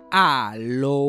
Aló.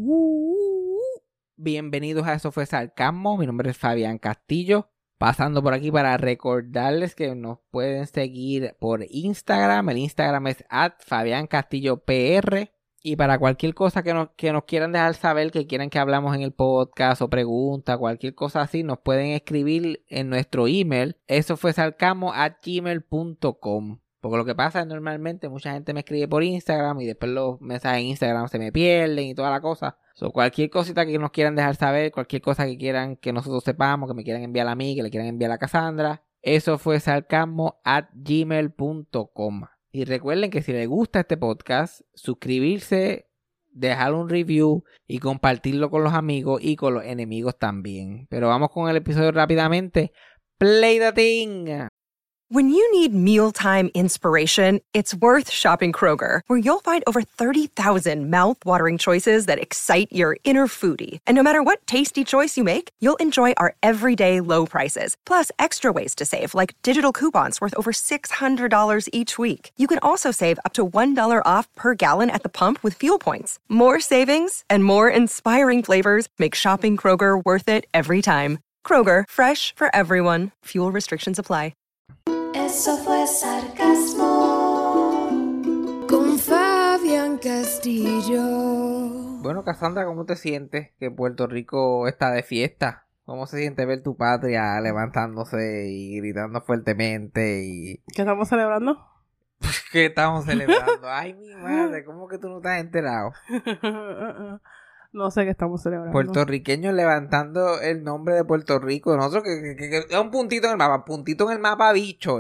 Bienvenidos a Eso Fue Sarcasmo. Mi nombre es Fabián Castillo. Pasando por aquí para recordarles que nos pueden seguir por Instagram. El Instagram es @FabiánCastilloPR. Y para cualquier cosa que nos quieran dejar saber, que quieran que hablamos en el podcast o pregunta, cualquier cosa así, nos pueden escribir en nuestro email. Eso fue sarcasmo@gmail.com. Porque lo que pasa es normalmente mucha gente me escribe por Instagram y después los mensajes en Instagram se me pierden y toda la cosa. So, cualquier cosita que nos quieran dejar saber, cualquier cosa que quieran que nosotros sepamos, que me quieran enviar a mí, que le quieran enviar a Cassandra, eso fue sarcasmo@gmail.com. Y recuerden que si les gusta este podcast, suscribirse, dejar un review y compartirlo con los amigos y con los enemigos también. Pero vamos con el episodio rápidamente. Play the thing! When you need mealtime inspiration, it's worth shopping Kroger, where you'll find over 30,000 mouth-watering choices that excite your inner foodie. And no matter what tasty choice you make, you'll enjoy our everyday low prices, plus extra ways to save, like digital coupons worth over $600 each week. You can also save up to $1 off per gallon at the pump with fuel points. More savings and more inspiring flavors make shopping Kroger worth it every time. Kroger, fresh for everyone. Fuel restrictions apply. Eso fue sarcasmo con Fabián Castillo. Bueno, Cassandra, ¿cómo te sientes que Puerto Rico está de fiesta? ¿Cómo se siente ver tu patria levantándose y gritando fuertemente? ¿Qué estamos celebrando? ¿Qué estamos celebrando? Ay, mi madre, ¿cómo que tú no estás enterado? No sé qué estamos celebrando. Puertorriqueños levantando el nombre de Puerto Rico. Nosotros que es un puntito en el mapa, bicho,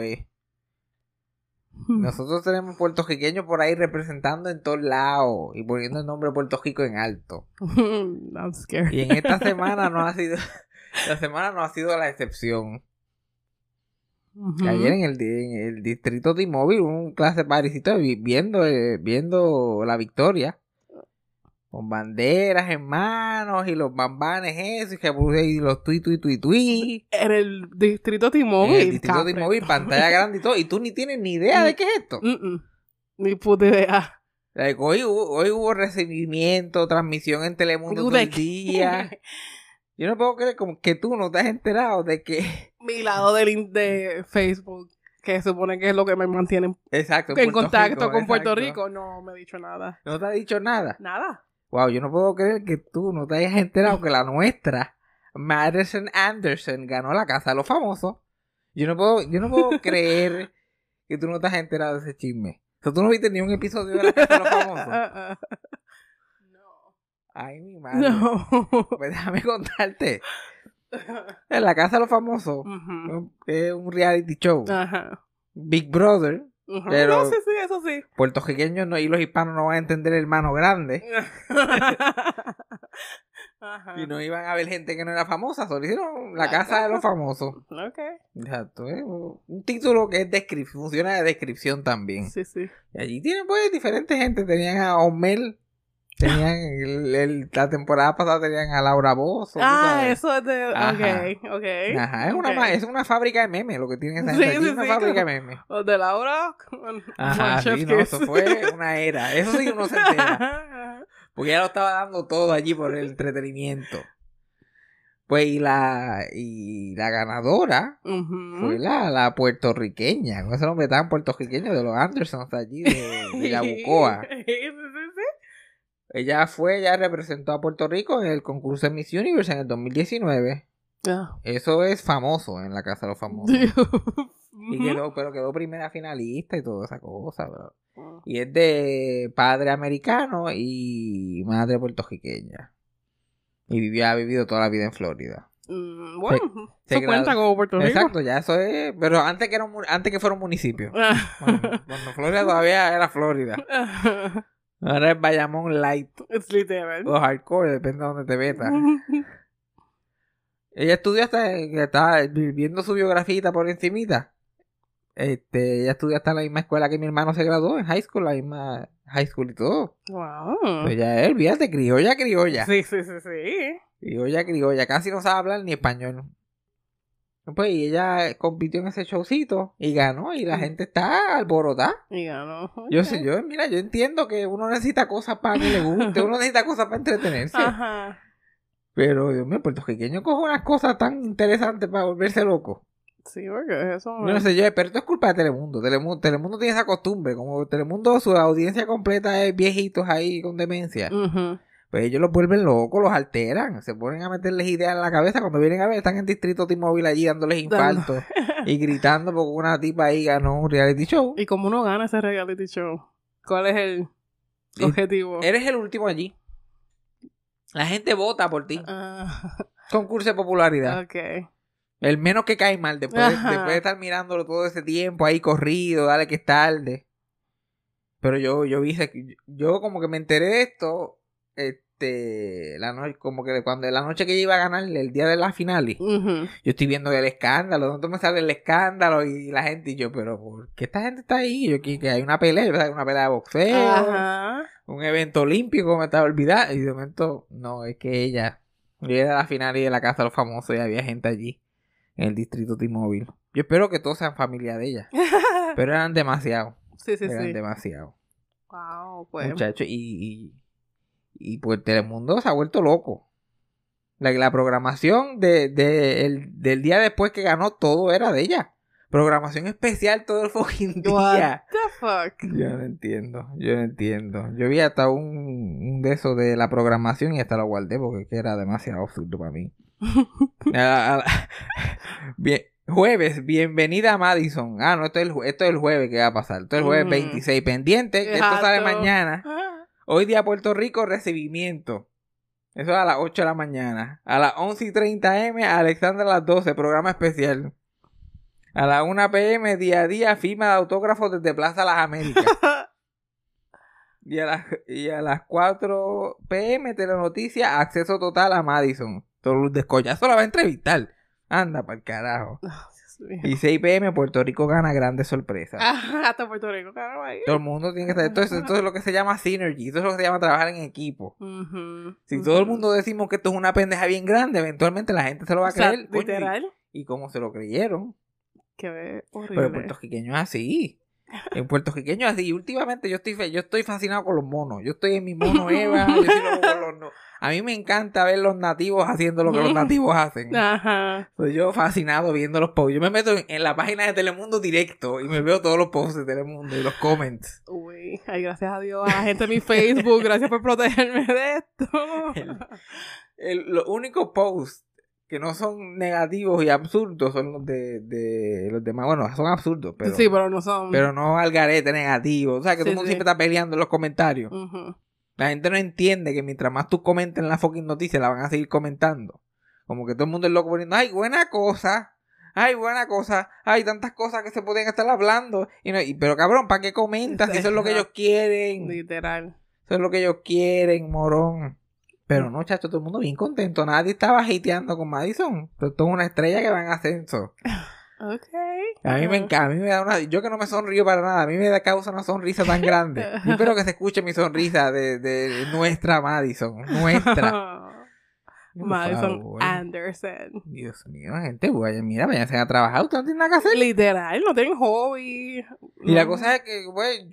Nosotros tenemos puertorriqueños por ahí representando en todos lados y poniendo el nombre de Puerto Rico en alto. I'm scared. Y en esta semana no ha sido la excepción. Que ayer en el distrito T-Mobile un clase parisito viendo la victoria. Con banderas en manos y los bambanes eso y los tui. En el distrito T-Mobile. En el distrito T-Mobile, pantalla grande y todo. Y tú ni tienes ni idea de qué es esto. Ni puta idea. Hoy hubo recibimiento, transmisión en Telemundo todo el día. Yo no puedo creer como que tú no te has enterado de que... Mi lado de Facebook, que supone que es lo que me mantiene en contacto con Puerto Rico, no me ha dicho nada. ¿No te ha dicho nada? Nada. Wow, yo no puedo creer que tú no te hayas enterado que la nuestra, Madison Anderson, ganó la Casa de los Famosos. Yo no puedo creer que tú no te has enterado de ese chisme. O sea, tú no viste ni un episodio de la Casa de los Famosos. No. Ay, mi madre. No. Pues déjame contarte. En la Casa de los Famosos es un reality show. Big Brother. Pero no, sí, eso sí. Puertorriqueños y los hispanos no van a entender el mano grande. Y no iban a ver gente que no era famosa. Solo hicieron la Casa de los Famosos. Okay. Exacto. Un título que es funciona de descripción también. Sí. Y allí tienen pues diferentes gente. Tenían a Omel. Tenían la temporada pasada tenían a Laura Bozzo. Eso es de... Okay. Ajá, es una fábrica de memes lo que tienen esa gente. Es una fábrica de memes. Los de Laura. Ajá, sí, no, eso fue una era. Eso sí uno se entera. Porque ella lo estaba dando todo allí por el entretenimiento. Pues y la ganadora fue la puertorriqueña. Con ese nombre tan puertorriqueño de los Andersons allí de Yabucoa. Sí. Ella representó a Puerto Rico en el concurso de Miss Universe en el 2019. Eso es famoso en la Casa de los Famosos. Y quedó primera finalista y toda esa cosa, bro. Y es de padre americano y madre puertorriqueña. Y ha vivido toda la vida en Florida. Bueno, eso cuenta como Puerto Rico. Exacto, ya eso es. Pero antes que fuera un municipio. Cuando Florida todavía era Florida. Ahora es Bayamón Light. Es literal. O Hardcore, depende de dónde te metas. Ella estudió estaba viendo su biografía por encimita. Ella estudió hasta en la misma escuela que mi hermano se graduó, en high school, la misma high school y todo. Wow. Ella es, olvídate, criolla. Sí. Criolla, casi no sabe hablar ni español. Pues y ella compitió en ese showcito y ganó y la gente está alborotada. Y ganó. Okay. Yo entiendo que uno necesita cosas para que le guste, uno necesita cosas para entretenerse. Ajá. Pero, Dios mío, puertorriqueño coge unas cosas tan interesantes para volverse loco. Sí, porque eso... Yo no sé, pero esto es culpa de Telemundo. Telemundo tiene esa costumbre. Como Telemundo, su audiencia completa es viejitos ahí con demencia. Uh-huh. Pues ellos los vuelven locos, los alteran. Se ponen a meterles ideas en la cabeza. Cuando vienen a ver, están en Distrito T-Mobile allí dándoles infartos. Y gritando porque una tipa ahí ganó un reality show. ¿Y cómo uno gana ese reality show? ¿Cuál es el objetivo? Eres el último allí. La gente vota por ti. Concurso de popularidad. Okay. El menos que cae mal. Después de estar mirándolo todo ese tiempo ahí corrido. Dale que es tarde. Pero yo como que me enteré de esto... como que cuando la noche que yo iba a ganar el día de la finales, yo estoy viendo el escándalo, ¿dónde me sale el escándalo? Y la gente, y yo, pero ¿por qué esta gente está ahí? Yo que hay una pelea de boxeo, un evento olímpico, me estaba olvidando, y de momento, no, es que yo era la final y de la casa de los famosos y había gente allí en el distrito T-Mobile. Yo espero que todos sean familia de ella, pero eran demasiado. Eran demasiado. Wow, pues. Muchachos, y pues Telemundo se ha vuelto loco. La programación del día después que ganó todo era de ella. Programación especial todo el fucking día. What the fuck? Yo no entiendo. Yo vi hasta un de esos de la programación y hasta lo guardé porque era demasiado absurdo para mí. Jueves, bienvenida a Madison. No, esto es el jueves que va a pasar. Esto es el jueves 26. Pendiente, que esto sale mañana. Hoy día Puerto Rico, recibimiento. Eso es a las 8 de la mañana. A las 11:30 am, Alexandra a las 12, programa especial. A las 1 p.m, día a día, firma de autógrafos desde Plaza Las Américas. y a las 4 p.m, Telenoticia, acceso total a Madison. Todo Luz de Escollazo la va a entrevistar. Anda pa'l carajo. Y 6 p.m, Puerto Rico gana grandes sorpresas. Hasta Puerto Rico gana ahí. Todo el mundo tiene que estar. Esto es lo que se llama synergy. Esto es lo que se llama trabajar en equipo. Si todo el mundo decimos que esto es una pendeja bien grande, eventualmente la gente se lo va a creer. Literal. ¿Y cómo se lo creyeron? Qué horrible. Pero en puertorriqueño es así. En puertorriqueño es así. Y últimamente yo estoy fascinado con los monos. Yo estoy en mi mono Eva. Yo estoy loco con los A mí me encanta ver los nativos haciendo lo que los nativos hacen. Ajá. Soy yo fascinado viendo los posts. Yo me meto en la página de Telemundo directo y me veo todos los posts de Telemundo y los comments. Uy, ay, gracias a Dios, a la gente en mi Facebook. Gracias por protegerme de esto. Los únicos posts que no son negativos y absurdos son los de los demás. Bueno, son absurdos, pero... Sí, pero no son... Pero no al garete negativo. O sea, que todo el mundo siempre está peleando en los comentarios. La gente no entiende que mientras más tú comentes en la fucking noticia, la van a seguir comentando. Como que todo el mundo es loco poniendo, ¡ay, buena cosa! ¡Ay, buena cosa! ¡Ay, tantas cosas que se pueden estar hablando! Pero cabrón, ¿para qué comentas? Si eso es lo que ellos quieren. Literal. Eso es lo que ellos quieren, morón. Pero no, chacho, todo el mundo bien contento. Nadie estaba hateando con Madison. Esto es una estrella que va en ascenso. Okay. A mí me da una... Yo que no me sonrío para nada. A mí me causa una sonrisa tan grande. Yo espero que se escuche mi sonrisa de nuestra Madison. Nuestra. Madison Anderson. Dios mío, gente, mira, váyanse a trabajar. Ustedes no tienen nada que hacer. Literal, no tienen hobby. Y la cosa es que, güey,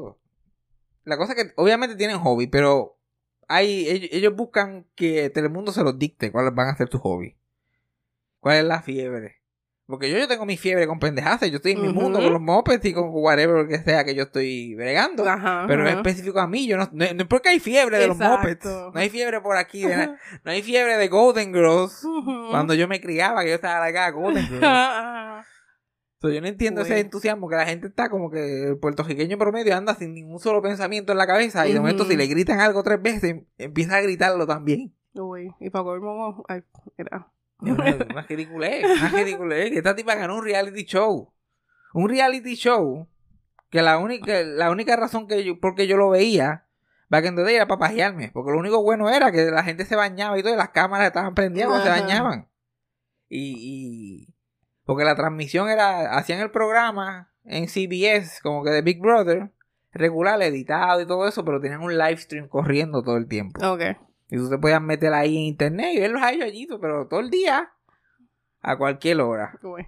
la cosa es que obviamente tienen hobby, pero ellos buscan que Telemundo se los dicte cuáles van a ser sus hobbies. ¿Cuál es la fiebre? Porque yo tengo mi fiebre con pendejadas. Yo estoy en mi mundo con los mopeds y con whatever que sea que yo estoy bregando. Pero es específico a mí. No es porque hay fiebre de los mopeds. No hay fiebre por aquí. No hay fiebre de Golden Girls. Cuando yo me criaba, que yo estaba acá, Golden Girls. Yo no entiendo ese entusiasmo que la gente está como que el puertorriqueño promedio anda sin ningún solo pensamiento en la cabeza. Y de momento si le gritan algo 3 veces, empieza a gritarlo también. Uy, y para colmo, era... Una ridiculez. Que esta tipa ganó un reality show. Un reality show que la única razón porque yo lo veía back in the day era para pajearme. Porque lo único bueno era que la gente se bañaba y todo, y las cámaras estaban prendidas cuando se bañaban. Y porque la transmisión hacían el programa en CBS, como que de Big Brother, regular, editado y todo eso, pero tenían un live stream corriendo todo el tiempo. Okay. Y tú te podías meter ahí en internet y verlos a ellos allí, pero todo el día. A cualquier hora. Uy.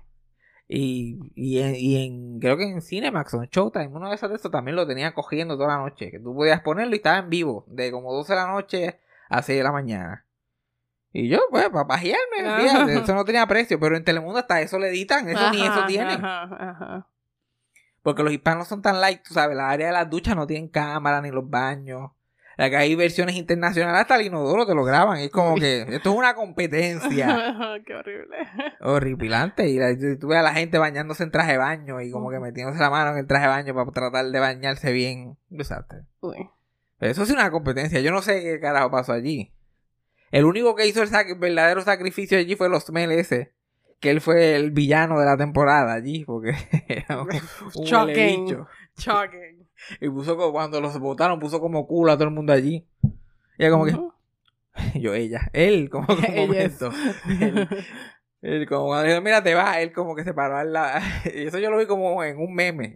Y en creo que en Cinemax o en Showtime, uno de esos también lo tenía cogiendo toda la noche. Que tú podías ponerlo y estaba en vivo. De como 12 de la noche a 6 de la mañana. Y yo, pues, para pajearme, fíjate, eso no tenía precio. Pero en Telemundo hasta eso le editan. Eso ni eso tienen. Porque los hispanos son tan light, tú sabes. La área de las duchas no tienen cámara ni los baños. Acá hay versiones internacionales, hasta el inodoro te lo graban. Es como que esto es una competencia. Qué horrible. Horripilante. Y tú ves a la gente bañándose en traje de baño y como que metiéndose la mano en el traje de baño para tratar de bañarse bien. Desastre. Pero eso sí es una competencia. Yo no sé qué carajo pasó allí. El único que hizo el verdadero sacrificio allí fue los ese. Que él fue el villano de la temporada allí. Porque era un Shocking. Y puso cuando los votaron, puso como culo a todo el mundo allí. Y como que... él como que un momento. Él como cuando dijo, mira, te vas. Él como que se paró al lado. Y eso yo lo vi como en un meme.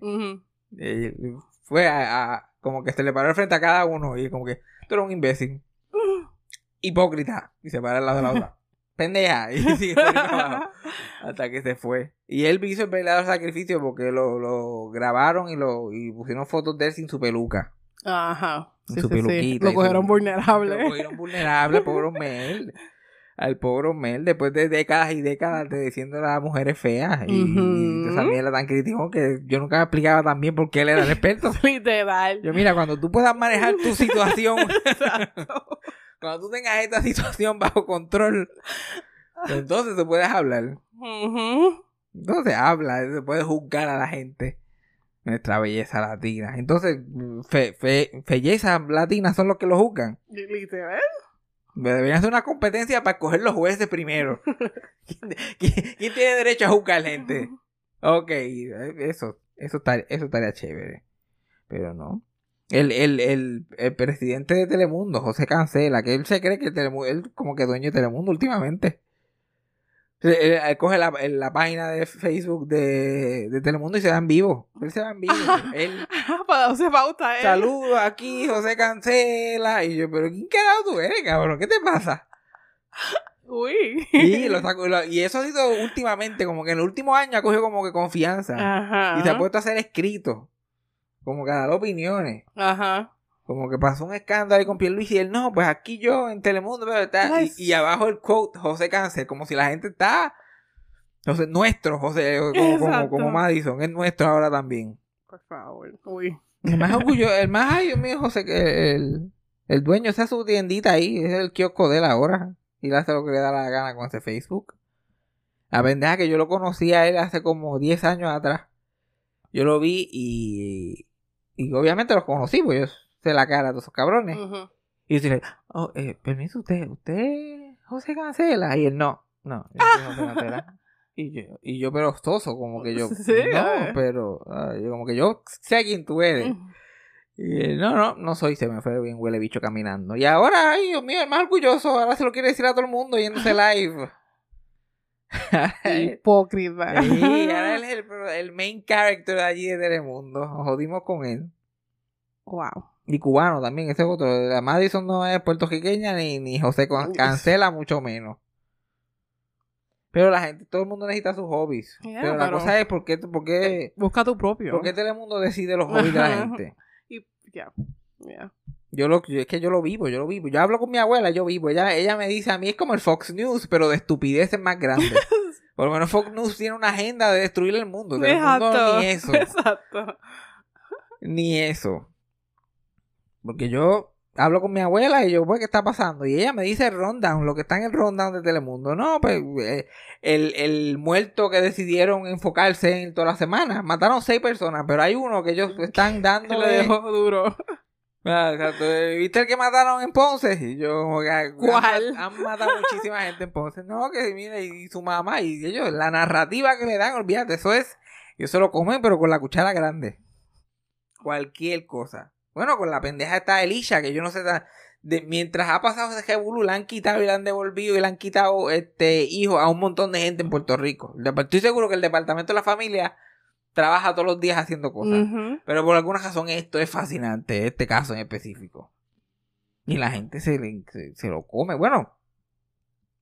Fue como que se le paró al frente a cada uno. Y como que, tú eres un imbécil. Hipócrita. Y se paró al lado de la otra. Pendeja. Y sigue hasta que se fue. Y él hizo el verdadero sacrificio porque lo grabaron y pusieron fotos de él sin su peluca. Ajá. Sin su peluquita. Lo cogieron vulnerable. Lo cogieron vulnerable, pobre Mel. Al pobre Mel, después de décadas y décadas de diciendo a las mujeres feas. Y esa mierda tan crítico que yo nunca me explicaba tan bien por qué él era el experto. Literal. Yo, mira, cuando tú puedas manejar tu situación. Cuando tú tengas esta situación bajo control, entonces te puedes hablar. Entonces habla, se puede juzgar a la gente. Nuestra belleza latina. Entonces, belleza latina son los que lo juzgan. Literal. Deberían hacer una competencia para escoger los jueces primero. ¿Quién tiene derecho a juzgar gente? Ok, eso estaría chévere. Pero no. El presidente de Telemundo, José Cancela, que él se cree que él como que dueño de Telemundo últimamente. Él coge la página de Facebook de Telemundo y se va en vivo. Él se va en vivo. Para darse pauta, Saludos aquí, José Cancela. Y yo, pero ¿quién carajo tú eres, cabrón? ¿Qué te pasa? Uy. Y eso ha sido últimamente, como que en el último año ha cogido como que confianza. Ajá. Y se ha puesto a hacer escritos. Como que a dar opiniones. Ajá. Como que pasó un escándalo ahí con Pierluisi y él, no, pues aquí yo en Telemundo, y abajo el quote, José Cáncer, como si la gente está... Entonces, nuestro José, como Madison, es nuestro ahora también. Por favor, uy. El más ay, Dios mío, José, que el dueño está su tiendita ahí, es el kiosco de él ahora, y le hace lo que le da la gana con ese Facebook. La pendeja que yo lo conocí a él hace como 10 años atrás. Yo lo vi y obviamente los conocí, pues yo sé la cara de todos esos cabrones. Y yo dije, permiso, usted José Cancela. Y él, no, yo soy José Cancela. Y yo pero ostoso, como que yo, sí, no, pero, yo como que yo sé quién tú eres. Y él, no soy, se me fue bien huele bicho caminando. Y ahora, ay, Dios mío, el más orgulloso, ahora se lo quiere decir a todo el mundo yéndose live. Hipócrita. Sí, ahora él es el main character de allí de Telemundo. Nos jodimos con él. Wow. Y cubano también, ese otro. La Madison no es puertorriqueña ni José Cancela, mucho menos. Pero la gente, todo el mundo necesita sus hobbies. Pero la cosa es ¿por qué busca tu propio. ¿Por qué Telemundo decide los hobbies de la gente? Es que yo lo vivo. Yo hablo con mi abuela, yo vivo. Ella me dice, a mí es como el Fox News, pero de estupideces más grandes. Por lo menos Fox News tiene una agenda de destruir el mundo. Telemundo ni eso. Exacto. Ni eso. Porque yo hablo con mi abuela y yo, pues, ¿qué está pasando? Y ella me dice el rundown, lo que está en el rundown de Telemundo. No, pues, el muerto que decidieron enfocarse en toda la semana. Mataron 6 personas, pero hay uno que ellos están dando. Le dejó duro. Exacto. ¿Viste el que mataron en Ponce? Y yo, como que, ¿cuál? Han matado muchísima gente en Ponce. No, que mira, y su mamá, y ellos, la narrativa que le dan, olvídate, eso es, ellos se lo comen, pero con la cuchara grande. Cualquier cosa. Bueno, con la pendeja está Elisha, que yo no sé, mientras ha pasado ese revolú, le han quitado y le han devolvido y le han quitado hijos a un montón de gente en Puerto Rico. Estoy seguro que el Departamento de la Familia trabaja todos los días haciendo cosas. Pero por alguna razón esto es fascinante, este caso en específico. Y la gente se lo come. Bueno,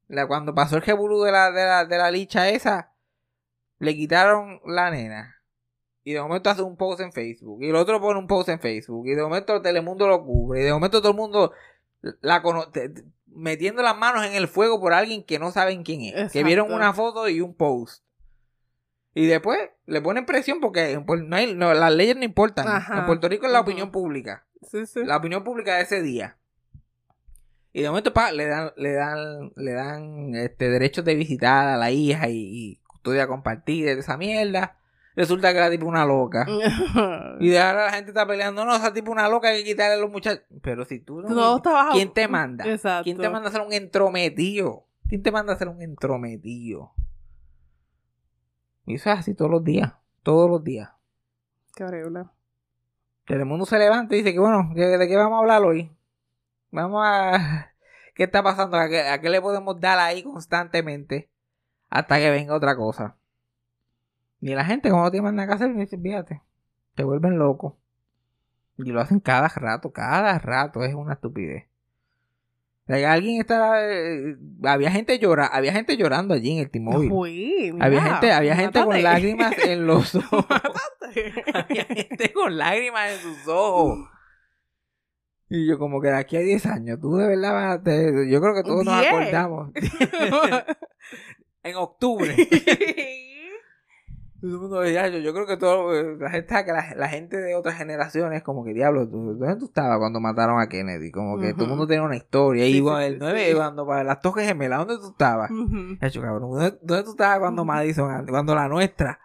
Cuando pasó el revolú de la licha esa, le quitaron la nena. Y de momento hace un post en Facebook. Y el otro pone un post en Facebook. Y de momento Telemundo lo cubre. Y de momento todo el mundo la conoce, metiendo las manos en el fuego por alguien que no saben quién es. Exacto. Que vieron una foto y un post. Y después le ponen presión porque las leyes no importan. Ajá. En Puerto Rico es la opinión pública. Sí, sí. La opinión pública de ese día. Y de momento le dan derechos de visitar a la hija y custodia compartida de esa mierda. Resulta que era tipo una loca. Y de ahora la gente está peleando. No, esa tipo una loca, hay que quitarle a los muchachos. Pero si tú no ¿quién te manda? Exacto. ¿Quién te manda a ser un entrometido? ¿Quién te manda a ser un entrometido? Y eso es así todos los días. Todos los días. Qué horrible. Telemundo se levanta y dice que bueno, ¿de qué vamos a hablar hoy? Vamos a... ¿Qué está pasando? ¿A qué le podemos dar ahí constantemente? Hasta que venga otra cosa. Y la gente, como no tiene más nada que hacer, me dice, fíjate, te vuelven loco. Y lo hacen cada rato. Es una estupidez. Alguien estaba... había gente llorando allí en el T-Mobile. Uy, mira, había gente con lágrimas en los ojos. Había gente con lágrimas en sus ojos. Y yo como que de aquí a 10 años, tú de verdad yo creo que todos nos acordamos. En octubre. Yo creo que la gente de otras generaciones como que diablo, ¿dónde tú estabas cuando mataron a Kennedy? Como que todo el mundo tiene una historia. Y el 9, cuando para las Torres Gemelas, ¿dónde tú estabas? Cabrón, ¿dónde tú estabas cuando la nuestra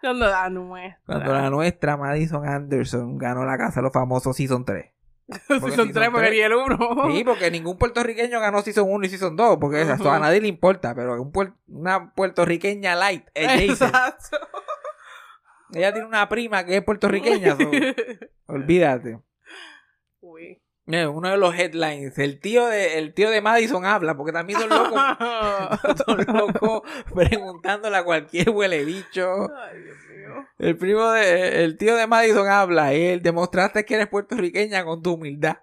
Madison Anderson ganó la Casa de los Famosos Season 3? Season 3 porque ni el 1. Sí, porque ningún puertorriqueño ganó Season 1 y Season 2, porque eso a nadie le importa, pero una puertorriqueña light es Jason. Exacto. Ella tiene una prima que es puertorriqueña. Olvídate. Uy. Uno de los headlines. El tío de Madison habla. Porque también son locos preguntándole a cualquier huele bicho. Ay, Dios mío. El tío de Madison habla. Él demostraste que eres puertorriqueña con tu humildad.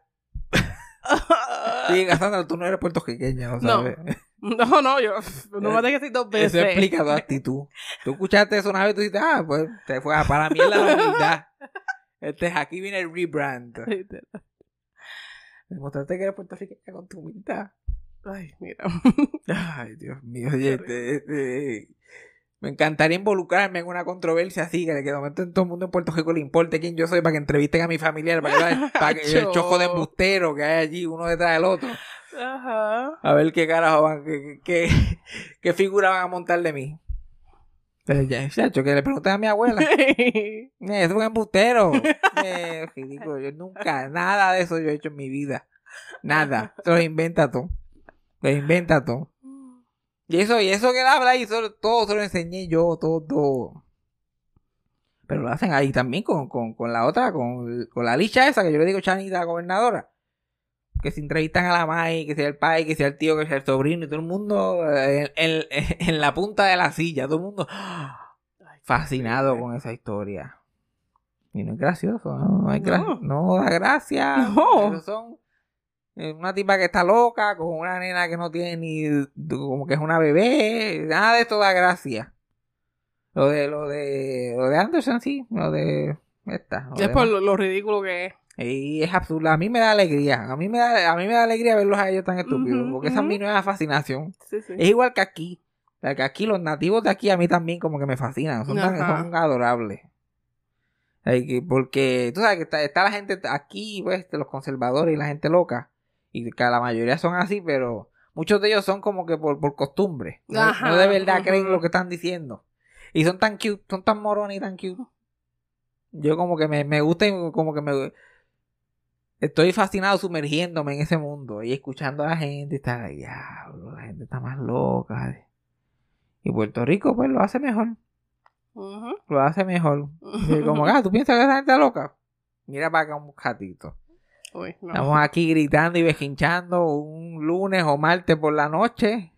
Sí, Cassandra, tú no eres puertorriqueña, ¿no sabes? No, yo no me tengo que decir 2 veces. Eso explica tu actitud. Tú escuchaste eso una vez y tú dices, pues te fue para la mierda la humildad. Aquí viene el rebrand. Demostraste que eres puertorriqueña con tu humildad. Ay, mira. Ay, Dios mío. Oye, me encantaría involucrarme en una controversia así, que de momento en todo el mundo en Puerto Rico le importe quién yo soy, para que entrevisten a mi familiar, para que el chojo de embustero que hay allí uno detrás del otro. Ajá. A ver qué carajo van, qué figura van a montar de mí. Pero ya, chacho, que le pregunten a mi abuela. Es un embustero. Ridículo. Yo nunca, nada de eso yo he hecho en mi vida. Nada. Se lo inventa todo. Y eso que él habla ahí, todo se lo enseñé yo, todo. Pero lo hacen ahí también con la otra, con la licha esa, que yo le digo Chanita, la gobernadora. Que se entrevistan a la Mai, que sea el pai, que sea el tío, que sea el sobrino, y todo el mundo en la punta de la silla, todo el mundo fascinado con esa historia. Y no es gracioso, no da gracia. No. Son una tipa que está loca, con una nena que no tiene ni, como que es una bebé, nada de esto da gracia. Lo de Anderson sí, lo de esta. Es por lo ridículo que es. Y es absurdo. A mí me da alegría. A mí me da alegría verlos a ellos tan estúpidos. Porque esa es mi nueva fascinación. Sí. Es igual que aquí. Que aquí los nativos de aquí a mí también como que me fascinan. Son adorables. Porque tú sabes que está la gente aquí, pues, los conservadores y la gente loca. Y que la mayoría son así, pero muchos de ellos son como que por costumbre. No de verdad creen lo que están diciendo. Y son tan cute, son tan morones y tan cute. Yo como que me gusta y como que estoy fascinado sumergiéndome en ese mundo y escuchando a la gente y estar ahí, diablo, la gente está más loca. Y Puerto Rico, pues, lo hace mejor. Lo hace mejor. Y como, ¿tú piensas que esa gente está loca? Mira para acá un ratito. Uy, no. Estamos aquí gritando y bejinchando un lunes o martes por la noche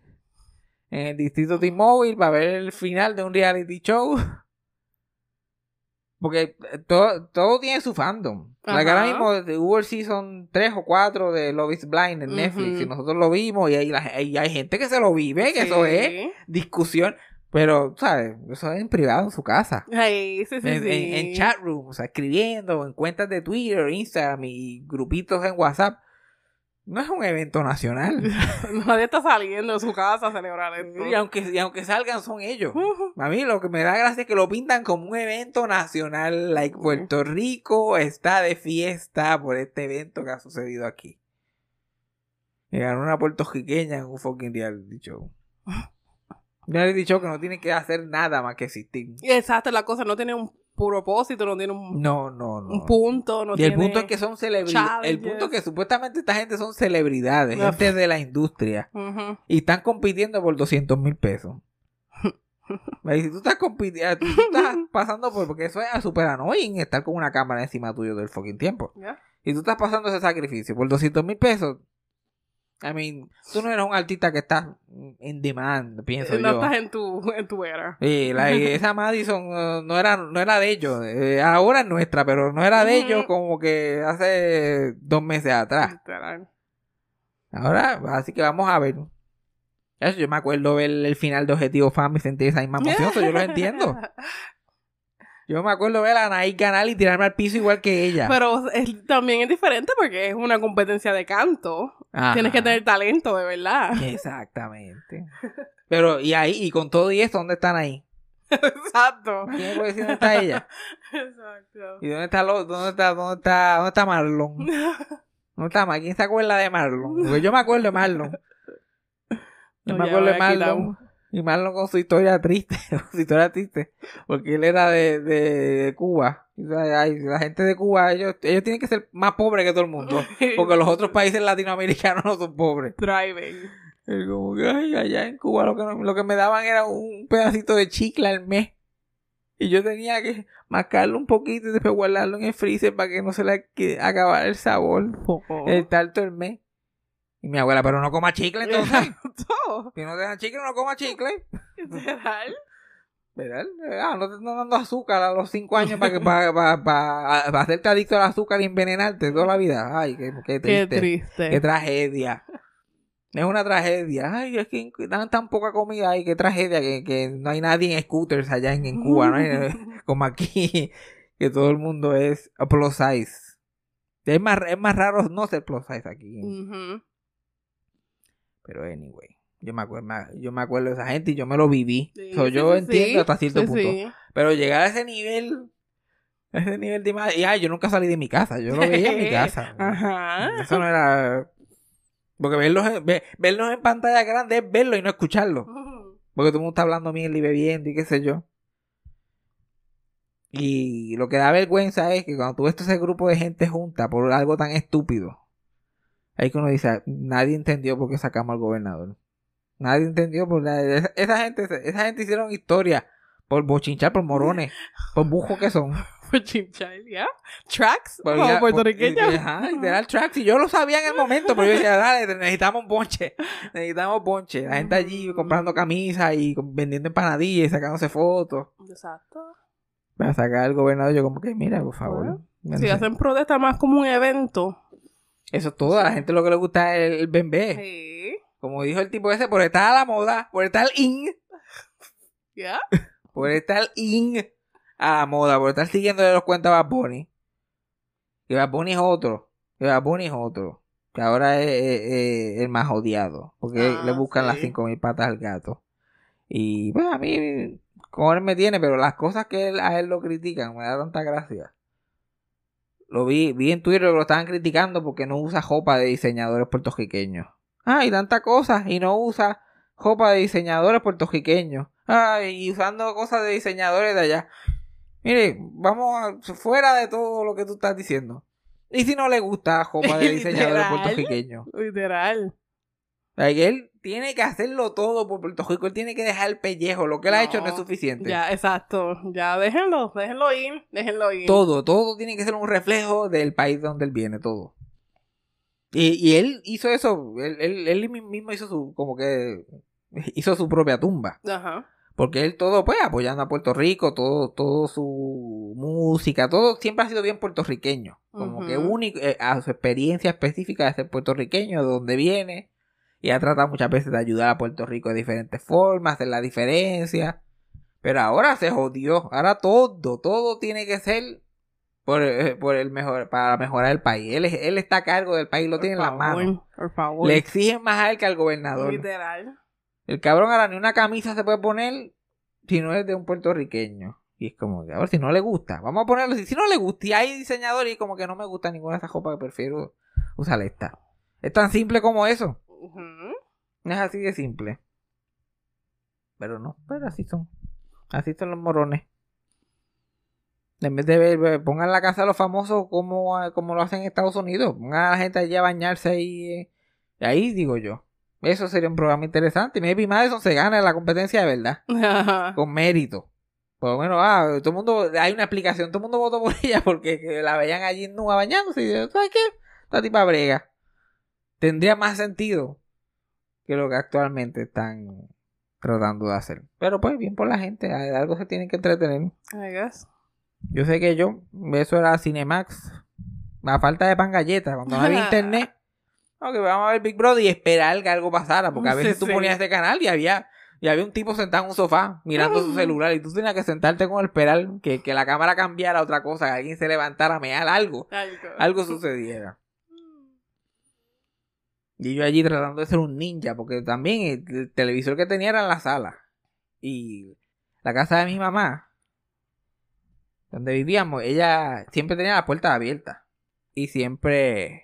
en el distrito T-Mobile para ver el final de un reality show. Porque todo tiene su fandom. Ahora mismo hubo el season 3 o 4 de Love is Blind en Netflix y nosotros lo vimos y hay gente que se lo vive, que eso es discusión. Pero, ¿sabes? Eso es en privado en su casa. Sí. En chat room, o sea, escribiendo, en cuentas de Twitter, Instagram y grupitos en WhatsApp. No es un evento nacional. Nadie está saliendo de su casa a celebrar esto. Y aunque salgan, son ellos. A mí lo que me da gracia es que lo pintan como un evento nacional. Like Puerto Rico está de fiesta por este evento que ha sucedido aquí. Y ganó una puertorriqueña en un fucking reality show. Un reality show que no tiene que hacer nada más que existir. Exacto, la cosa no tiene un propósito, no tiene un punto, no tiene. Y el punto es que son celebridades. El punto es que supuestamente esta gente son celebridades, gente de la industria. Y están compitiendo por 200,000 pesos. Y si tú estás compitiendo, tú estás pasando porque eso es super annoying estar con una cámara encima tuyo del fucking tiempo. Y tú estás pasando ese sacrificio por 200,000 pesos. I mean, tú no eres un artista que estás en demand, pienso yo. No estás en tu era. Sí, esa Madison no era de ellos. Ahora es nuestra, pero no era de ellos como que hace 2 meses atrás. Literal. Ahora, así que vamos a ver. Eso, yo me acuerdo ver el final de Objetivo Fama y sentir esa misma emoción, yo lo entiendo. Yo me acuerdo ver a Anaí ganar y tirarme al piso igual que ella. Pero también es diferente porque es una competencia de canto. Ajá. Tienes que tener talento, de verdad. Exactamente. Pero, y con todo y esto, ¿dónde están ahí? Exacto. ¿Quién puede decir dónde está ella? Exacto. ¿Y dónde está Marlon? ¿Dónde está Marlon? ¿Quién se acuerda de Marlon? Porque yo me acuerdo de Marlon. Yo me acuerdo de Marlon. Y Marlon con su historia triste, porque él era de Cuba. La gente de Cuba, ellos tienen que ser más pobres que todo el mundo, porque los otros países latinoamericanos no son pobres. Driving. Y como que allá en Cuba lo que me daban era un pedacito de chicle al mes. Y yo tenía que mascarlo un poquito y después guardarlo en el freezer para que no se le acabara el sabor. El tarto del mes. Y mi abuela, pero no coma chicle entonces. Si no te dan chicle, no coma chicle. ¿Literal? ¿Verdad? No te están dando azúcar a los 5 años para hacerte adicto al azúcar y envenenarte toda la vida. Ay, qué triste. Qué tragedia. Es una tragedia. Ay, es que dan tan poca comida. Ay, qué tragedia que no hay nadie en scooters allá en Cuba. ¿No? Como aquí, que todo el mundo es plus size. Es más raro no ser plus size aquí. Pero anyway, yo me acuerdo de esa gente y yo me lo viví. Sí, yo entiendo hasta cierto punto. Sí. Pero llegar a ese nivel de más. Y yo nunca salí de mi casa. Yo lo veía en mi casa. Ajá. Eso no era. Porque verlos en pantalla grande es verlo y no escucharlo. Porque todo el mundo está hablando mierda y bebiendo y qué sé yo. Y lo que da vergüenza es que cuando tú ves ese grupo de gente junta por algo tan estúpido. Ahí que uno dice, nadie entendió por qué sacamos al gobernador. Nadie entendió por esa gente hicieron historia por bochinchar, por morones, por bujos que son. Bochinchar, ¿ya? ¿Tracks? Como puertorriqueños. Ajá, literal tracks. Y yo lo sabía en el momento, pero yo decía, dale, necesitamos bonche. La gente allí comprando camisas y vendiendo empanadillas y sacándose fotos. Exacto. Para sacar al gobernador, yo como que, mira, por favor. Si hacen protesta más como un evento. Eso es todo, a la gente lo que le gusta es el bembé. Sí. Como dijo el tipo ese, por estar a la moda, por estar in. ¿Ya? Por estar in a la moda, por estar siguiéndole los cuentos a Bad Bunny. Que Bad Bunny es otro. Que ahora es el más odiado. Porque le buscan las 5,000 patas al gato. Y pues a mí, como él me tiene, pero las cosas que a él lo critican me da tanta gracia. Lo vi en Twitter que lo estaban criticando porque no usa ropa de diseñadores puertorriqueños. Y tanta cosa. Y no usa ropa de diseñadores puertorriqueños. Y usando cosas de diseñadores de allá. Mire, vamos fuera de todo lo que tú estás diciendo. ¿Y si no le gusta ropa de diseñadores puertorriqueños? Literal. Él tiene que hacerlo todo por Puerto Rico. Él tiene que dejar el pellejo. Lo que él ha hecho no es suficiente. Ya, exacto. Ya, déjenlo ir. Todo tiene que ser un reflejo del país de donde él viene, todo. Y él hizo eso. Él mismo hizo hizo su propia tumba. Ajá. Porque él todo, pues, apoyando a Puerto Rico, todo su música, todo siempre ha sido bien puertorriqueño. Como que único, a su experiencia específica de ser puertorriqueño, de donde viene. Y ha tratado muchas veces de ayudar a Puerto Rico de diferentes formas, hacer la diferencia. Pero ahora se jodió. Ahora todo tiene que ser por el mejor, para mejorar el país. Él está a cargo del país, lo tiene en las manos. Por favor. Le exigen más a él que al gobernador. Literal. El cabrón ahora ni una camisa se puede poner si no es de un puertorriqueño. Y es como que, a ver, si no le gusta, vamos a ponerlo así. Si no le gusta, y hay diseñadores y como que no me gusta ninguna de esas ropas, que prefiero usar esta. Es tan simple como eso. Es así de simple. Pero no, pero así son. Así son los morones. En vez de ver, pongan la casa de los famosos como lo hacen en Estados Unidos. Pongan a la gente allí a bañarse ahí. Ahí digo yo. Eso sería un programa interesante. Maybe Madison se gana la competencia de verdad. Con mérito. Por lo menos, todo el mundo, hay una explicación. Todo el mundo votó por ella porque que la veían allí nua bañándose. Y ¿sabes qué? Esta tipa brega. Tendría más sentido que lo que actualmente están tratando de hacer. Pero pues, bien por la gente. Algo se tienen que entretener. I guess. Yo sé que eso era Cinemax. A falta de pan galleta. Cuando no había internet. Ok, vamos a ver Big Brother y esperar que algo pasara. Porque a veces tú ponías este canal y había un tipo sentado en un sofá mirando su celular. Y tú tenías que sentarte con el esperar que la cámara cambiara a otra cosa. Que alguien se levantara a mear algo sucediera. Y yo allí tratando de ser un ninja. Porque también el televisor que tenía era en la sala. Y la casa de mi mamá, donde vivíamos, ella siempre tenía la puerta abierta. Y siempre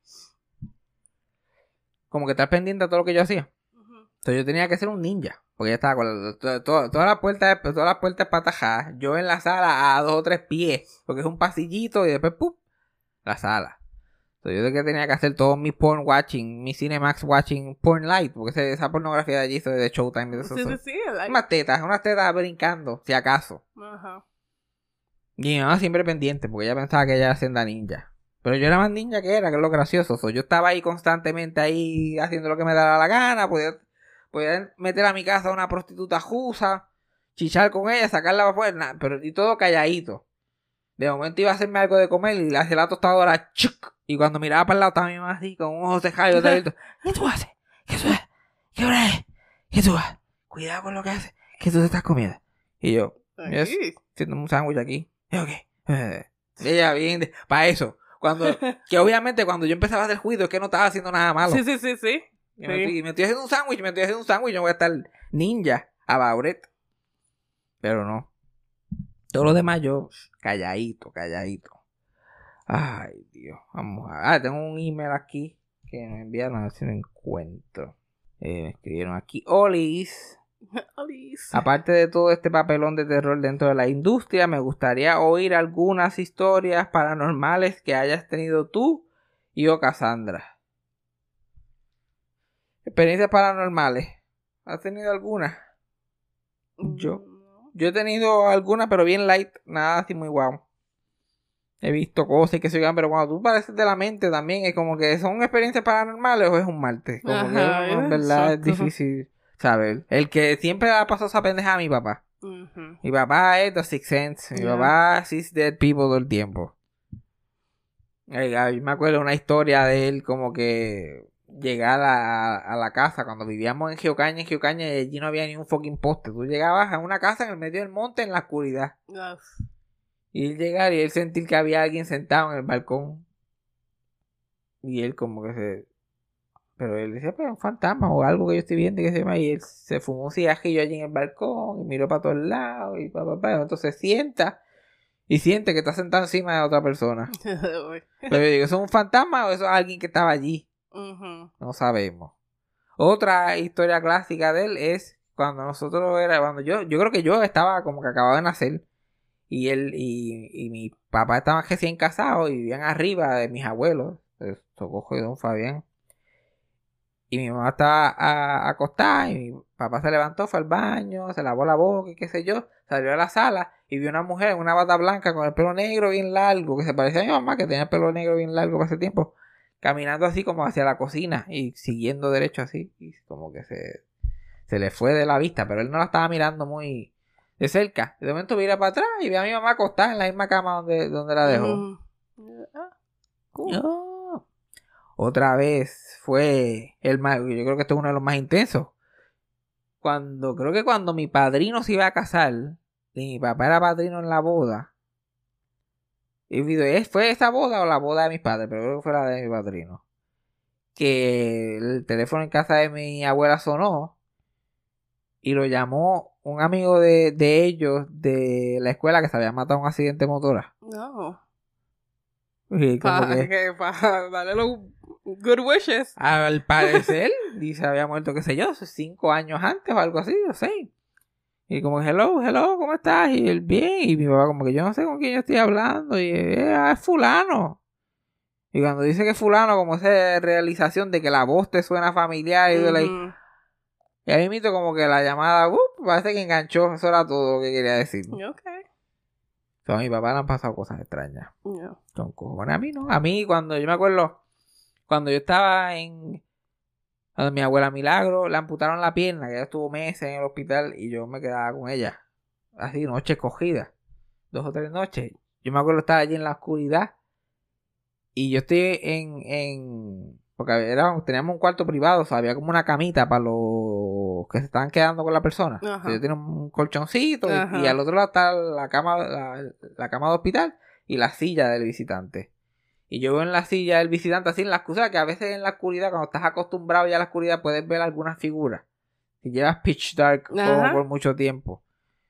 como que estar pendiente a todo lo que yo hacía. Entonces yo tenía que ser un ninja. Porque ella estaba con todas las puertas patajadas. Yo en la sala a 2 o 3 pies. Porque es un pasillito y después ¡pum! La sala. Entonces yo tenía que hacer todo mi porn watching, mi Cinemax watching porn light. Porque esa pornografía de allí de Showtime. Sí. Unas tetas brincando, si acaso. Y mi mamá siempre pendiente. Porque ella pensaba que ella era senda ninja. Pero yo era más ninja que es lo gracioso. Yo estaba ahí constantemente ahí haciendo lo que me daba la gana. Podía meter a mi casa a una prostituta jusa, chichar con ella, sacarla para afuera, pero y todo calladito. De momento iba a hacerme algo de comer y le hacía la tostadora ¡chuc! Y cuando miraba para el lado estaba mi mamá así con un ojo cejado y otro abierto. ¿Qué tú haces? ¿Qué hora es? ¿Qué tú haces? Cuidado con lo que haces. ¿Qué tú te estás comiendo? Y yo haciendo un sándwich aquí. ¿Y qué? Ella bien para eso. Que obviamente cuando yo empezaba a hacer juicio es que no estaba haciendo nada malo. Sí. Me estoy haciendo un sándwich, yo voy a estar ninja a Bauret. Pero no. Todo lo demás yo calladito. Ay, Dios. Vamos a... tengo un email aquí que me enviaron, a ver si lo encuentro. Me escribieron aquí. Olis. Aparte de todo este papelón de terror dentro de la industria, me gustaría oír algunas historias paranormales que hayas tenido tú y o Cassandra. ¿Experiencias paranormales? ¿Has tenido alguna? Yo he tenido alguna, pero bien light, nada así muy guau. He visto cosas y que se oigan, pero cuando tú pareces de la mente también es como que son experiencias paranormales o es un martes. Como que en verdad es difícil saber. El que siempre ha pasado esa pendeja a mi papá. Mi papá es The Sixth Sense. Mi papá sees dead people todo el tiempo. Yo me acuerdo de una historia de él como que llegar a la casa cuando vivíamos en Geocaña y allí no había ni un fucking poste. Tú llegabas a una casa en el medio del monte en la oscuridad. Y él llegar y él sentir que había alguien sentado en el balcón. Y él como que pero él decía, pues un fantasma o algo que yo estoy viendo. Y él se fumó un cigarrillo allí en el balcón y miró para todos lados. Y entonces sienta y siente que está sentado encima de otra persona. Pero yo digo, ¿eso es un fantasma o eso es alguien que estaba allí? No sabemos. Otra historia clásica de él es cuando yo creo que yo estaba como que acababa de nacer. Y él y mi papá estaban recién casados y vivían arriba de mis abuelos, Socojo y Don Fabián. Y mi mamá estaba acostada y mi papá se levantó, fue al baño, se lavó la boca y qué sé yo, salió a la sala y vio una mujer en una bata blanca con el pelo negro bien largo, que se parecía a mi mamá, que tenía el pelo negro bien largo para ese tiempo, caminando así como hacia la cocina y siguiendo derecho así, y como que se le fue de la vista, pero él no la estaba mirando muy de cerca. De momento mira para atrás y ve a mi mamá acostada en la misma cama donde la dejó. Cool. Otra vez fue yo creo que esto es uno de los más intensos. Creo que cuando mi padrino se iba a casar, y mi papá era padrino en la boda, y ¿fue esa boda o la boda de mis padres? Pero creo que fue la de mi padrino. Que el teléfono en casa de mi abuela sonó y lo llamó un amigo de ellos de la escuela que se había matado en un accidente de motora. No. Y para darle los good wishes. Al parecer, dice, había muerto, qué sé yo, 5 años antes o algo así, o 6. Y como, hello, ¿cómo estás? Y él, bien. Y mi papá como que yo no sé con quién yo estoy hablando. Y es fulano. Y cuando dice que es fulano, como esa realización de que la voz te suena familiar. Y ahí mito como que la llamada, parece que enganchó. Eso era todo lo que quería decir. A mi papá le han pasado cosas extrañas. Con cojones. A mí no. A mí yo me acuerdo, cuando yo estaba cuando mi abuela Milagro le amputaron la pierna, que ella estuvo meses en el hospital y yo me quedaba con ella. Así, noches cogidas. 2 o 3 noches. Yo me acuerdo estar allí en la oscuridad. Y yo estoy porque teníamos un cuarto privado, o sea, había como una camita para los que se estaban quedando con la persona. Yo tenía un colchoncito y al otro lado está la cama de hospital y la silla del visitante. Y yo veo en la silla del visitante así en la oscuridad, que a veces en la oscuridad, cuando estás acostumbrado ya a la oscuridad, puedes ver algunas figuras. Si llevas pitch dark por mucho tiempo.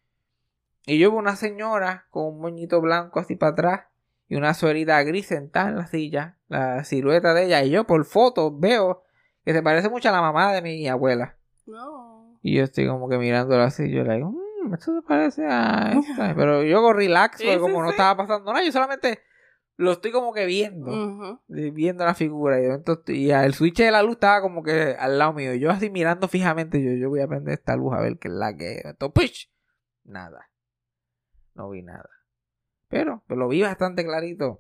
Y yo veo una señora con un moñito blanco así para atrás y una suerita gris sentada en la silla, la silueta de ella. Y yo por fotos veo que se parece mucho a la mamá de mi abuela. No. Y yo estoy como que mirándola así, yo le digo, esto se parece a esta. Pero yo hago relax, porque como no estaba pasando nada, yo solamente lo estoy como que viendo, viendo la figura. Y el switch de la luz estaba como que al lado mío. Y yo así mirando fijamente, yo voy a prender esta luz a ver qué es la que es. Entonces, nada. No vi nada. Pero lo vi bastante clarito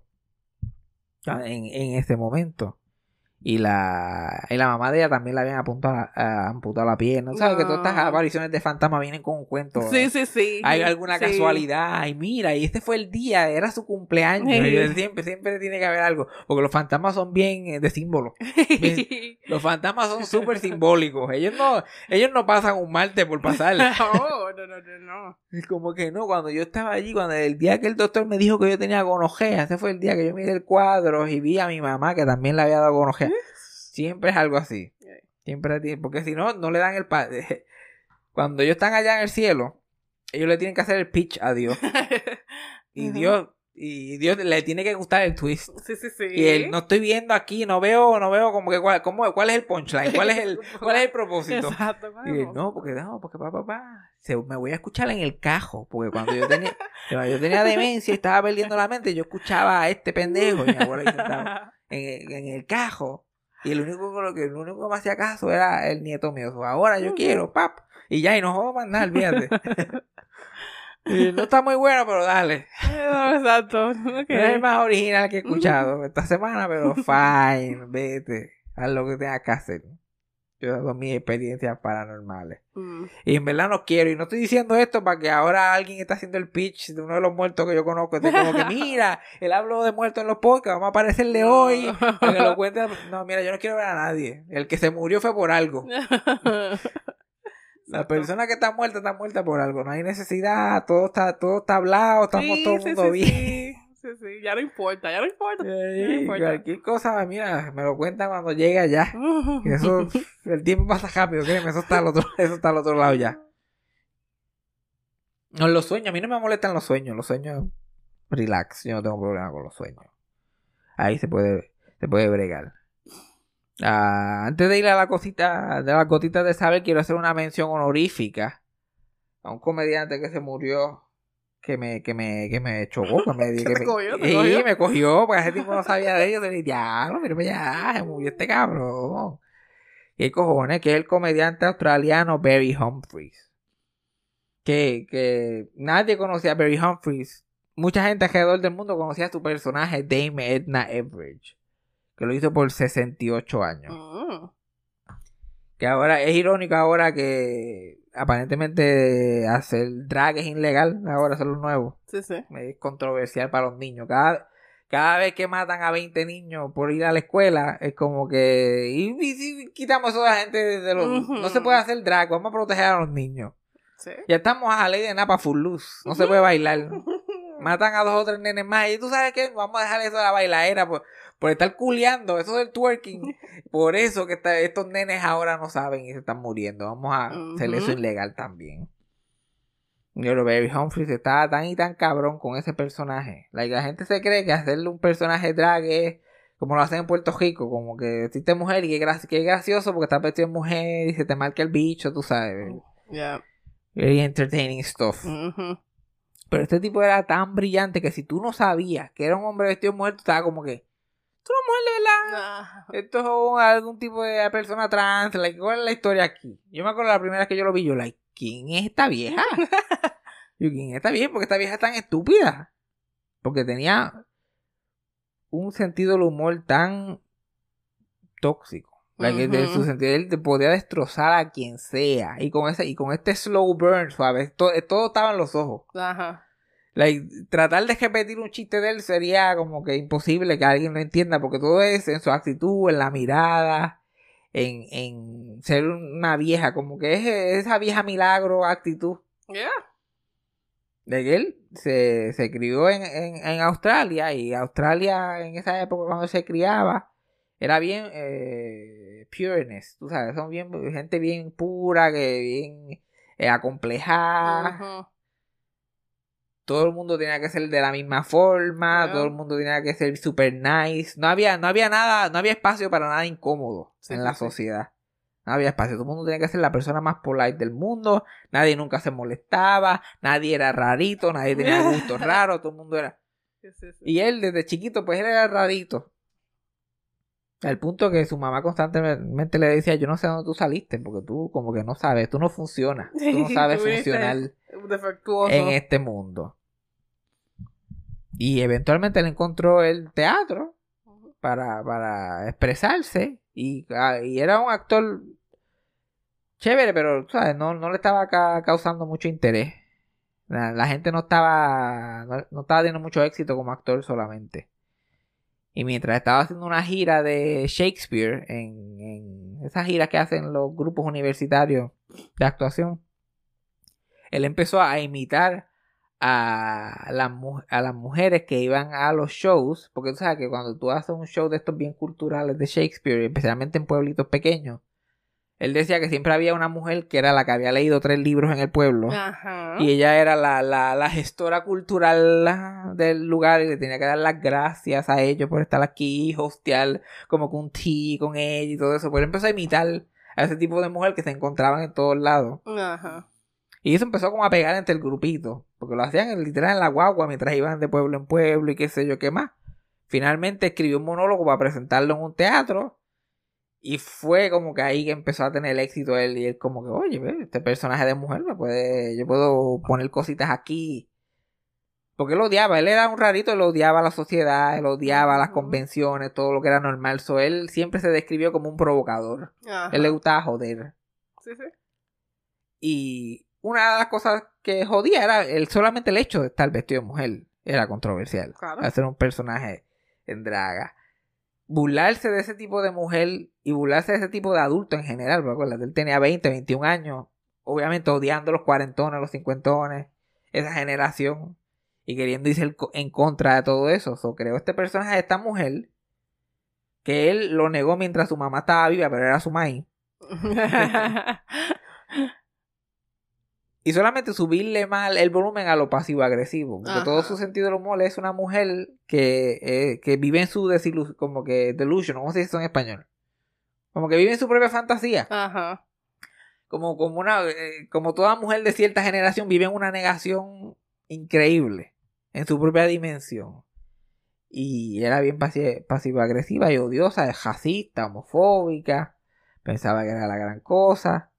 en ese momento. Y la mamá de ella también le habían amputado la pierna. ¿Sabes? Que todas estas apariciones de fantasma vienen con un cuento. Sí. Hay alguna casualidad. Y mira, y este fue el día, era su cumpleaños. Y siempre tiene que haber algo. Porque los fantasmas son bien de símbolo. Los fantasmas son súper simbólicos. Ellos no pasan un martes por pasar. No. Es como que no, cuando yo estaba allí, cuando el día que el doctor me dijo que yo tenía gonorrea, ese fue el día que yo miré el cuadro y vi a mi mamá que también le había dado gonorrea. Siempre es algo así. Siempre, porque si no, no le dan el cuando ellos están allá en el cielo, ellos le tienen que hacer el pitch a Dios. Y Dios le tiene que gustar el twist. Sí. Y él, no estoy viendo aquí, no veo como que cuál es el punchline, cuál es el propósito. Exacto. Y él, porque papá, me voy a escuchar en el cajo, porque cuando yo tenía demencia y estaba perdiendo la mente, yo escuchaba a este pendejo y mi abuela ahí sentado en el cajo. Y lo único que me hacía caso era el nieto mío. Ahora yo quiero, pap. Y ya, y no jodo más nada, olvídate. Y no está muy bueno, pero dale. Exacto. Okay. Es el más original que he escuchado esta semana, pero fine, vete. Haz lo que tengas que hacer. Yo he dado mis experiencias paranormales. Y en verdad no quiero. Y no estoy diciendo esto para que ahora alguien está haciendo el pitch de uno de los muertos que yo conozco. Esté como que, mira, él habló de muertos en los podcasts. Vamos a aparecerle hoy. Para que lo cuente. No, mira, yo no quiero ver a nadie. El que se murió fue por algo. La persona que está muerta por algo. No hay necesidad. Todo está hablado. Estamos todo el mundo bien. Sí. Ya no importa. Cualquier cosa, mira, me lo cuentan cuando llegue allá. Eso, el tiempo pasa rápido, créeme. Eso está al otro lado ya. No, los sueños. A mí no me molestan los sueños. Los sueños, relax. Yo no tengo problema con los sueños. Ahí se puede bregar. Antes de ir a las gotitas de saber, quiero hacer una mención honorífica a un comediante que se murió, que me chocó, me cogió, porque ese tipo no sabía de ellos. Mírame ya, se murió este cabrón. ¿Qué cojones? Que es el comediante australiano Barry Humphries. Que nadie conocía a Barry Humphries. Mucha gente alrededor del mundo conocía a su personaje Dame Edna Everage, que lo hizo por 68 años. Que ahora es irónico ahora que aparentemente hacer drag es ilegal. Ahora eso es lo nuevo. Sí, sí. Es controversial para los niños. Cada vez que matan a 20 niños por ir a la escuela, es como que... Y si quitamos a toda la gente de los... No se puede hacer drag, vamos a proteger a los niños. ¿Sí? Ya estamos a la ley de Napa Full Loose. No se puede bailar. Matan a 2 o 3 nenes más. Y tú sabes qué, vamos a dejar eso de la bailadera por estar culeando, eso del twerking. Por eso que estos nenes ahora no saben y se están muriendo. Vamos a hacer eso ilegal también. Yo, Barry Humphries estaba tan y tan cabrón con ese personaje. La gente se cree que hacerle un personaje drag es como lo hacen en Puerto Rico, como que existe mujer y que es gracioso porque está vestido de mujer y se te marca el bicho, tú sabes. Yeah. Very entertaining stuff. Pero este tipo era tan brillante que si tú no sabías que era un hombre vestido de mujer, tú estabas como que, ¿tú eres mujer de verdad? Esto es algún tipo de persona trans. ¿Cuál es la historia aquí? Yo me acuerdo la primera vez que yo lo vi, yo, ¿quién es esta vieja? ¿Quién es esta vieja? Porque esta vieja es tan estúpida. Porque tenía un sentido del humor tan tóxico. De su sentido, él podía destrozar a quien sea. Y con este slow burn suave, todo estaba en los ojos. Ajá. Tratar de repetir un chiste de él sería como que imposible que alguien lo entienda, porque todo es en su actitud, en la mirada, en ser una vieja, como que es esa vieja milagro actitud. Yeah. De que él se crió en Australia, y Australia en esa época cuando se criaba era bien pureness, tú sabes, son gente bien pura, que bien acomplejada. Todo el mundo tenía que ser de la misma forma, todo el mundo tenía que ser super nice. No había nada, no había espacio para nada incómodo en la sociedad. No había espacio, todo el mundo tenía que ser la persona más polite del mundo, nadie nunca se molestaba, nadie era rarito, nadie tenía gustos raros, todo el mundo era... Y él desde chiquito pues él era rarito. Al punto que su mamá constantemente le decía, yo no sé dónde tú saliste, porque tú como que no sabes, tú no funcionas, tú no sabes funcionar en este mundo. Y eventualmente él encontró el teatro para expresarse, y era un actor chévere, pero ¿sabes? No le estaba causando mucho interés. La gente no estaba teniendo mucho éxito como actor solamente. Y mientras estaba haciendo una gira de Shakespeare, en esas giras que hacen los grupos universitarios de actuación, él empezó a imitar a las mujeres que iban a los shows, porque tú sabes que cuando tú haces un show de estos bien culturales de Shakespeare, especialmente en pueblitos pequeños, él decía que siempre había una mujer que era la que había leído 3 libros en el pueblo. Ajá. Y ella era la gestora cultural del lugar y le tenía que dar las gracias a ellos por estar aquí, hostear como con un tea con ella y todo eso. Pues él empezó a imitar a ese tipo de mujer que se encontraban en todos lados. Ajá. Y eso empezó como a pegar entre el grupito, porque lo hacían literal en la guagua mientras iban de pueblo en pueblo y qué sé yo qué más. Finalmente escribió un monólogo para presentarlo en un teatro. Y fue como que ahí que empezó a tener éxito él. Y él como que, oye, este personaje de mujer yo puedo poner cositas aquí. Porque él odiaba, él era un rarito, él odiaba a la sociedad, él odiaba las convenciones, todo lo que era normal. Él siempre se describió como un provocador. Ajá. Él le gustaba joder. Sí. Y una de las cosas que jodía era solamente el hecho de estar vestido de mujer. Era controversial. Claro. Hacer un personaje en draga. Burlarse de ese tipo de mujer y burlarse de ese tipo de adulto en general, porque acuérdate, él tenía 20, 21 años, obviamente odiando los cuarentones, los cincuentones, esa generación, y queriendo irse en contra de todo eso. Creó este personaje de esta mujer, que él lo negó mientras su mamá estaba viva, pero era su maíz. Y solamente subirle mal el volumen a lo pasivo-agresivo. Porque todo su sentido del humor es una mujer que vive en su desilusión, como que delusion, ¿cómo se dice eso en español? Como que vive en su propia fantasía. Ajá. Como toda mujer de cierta generación vive en una negación increíble. En su propia dimensión. Y era bien pasivo-agresiva y odiosa, racista, homofóbica. Pensaba que era la gran cosa.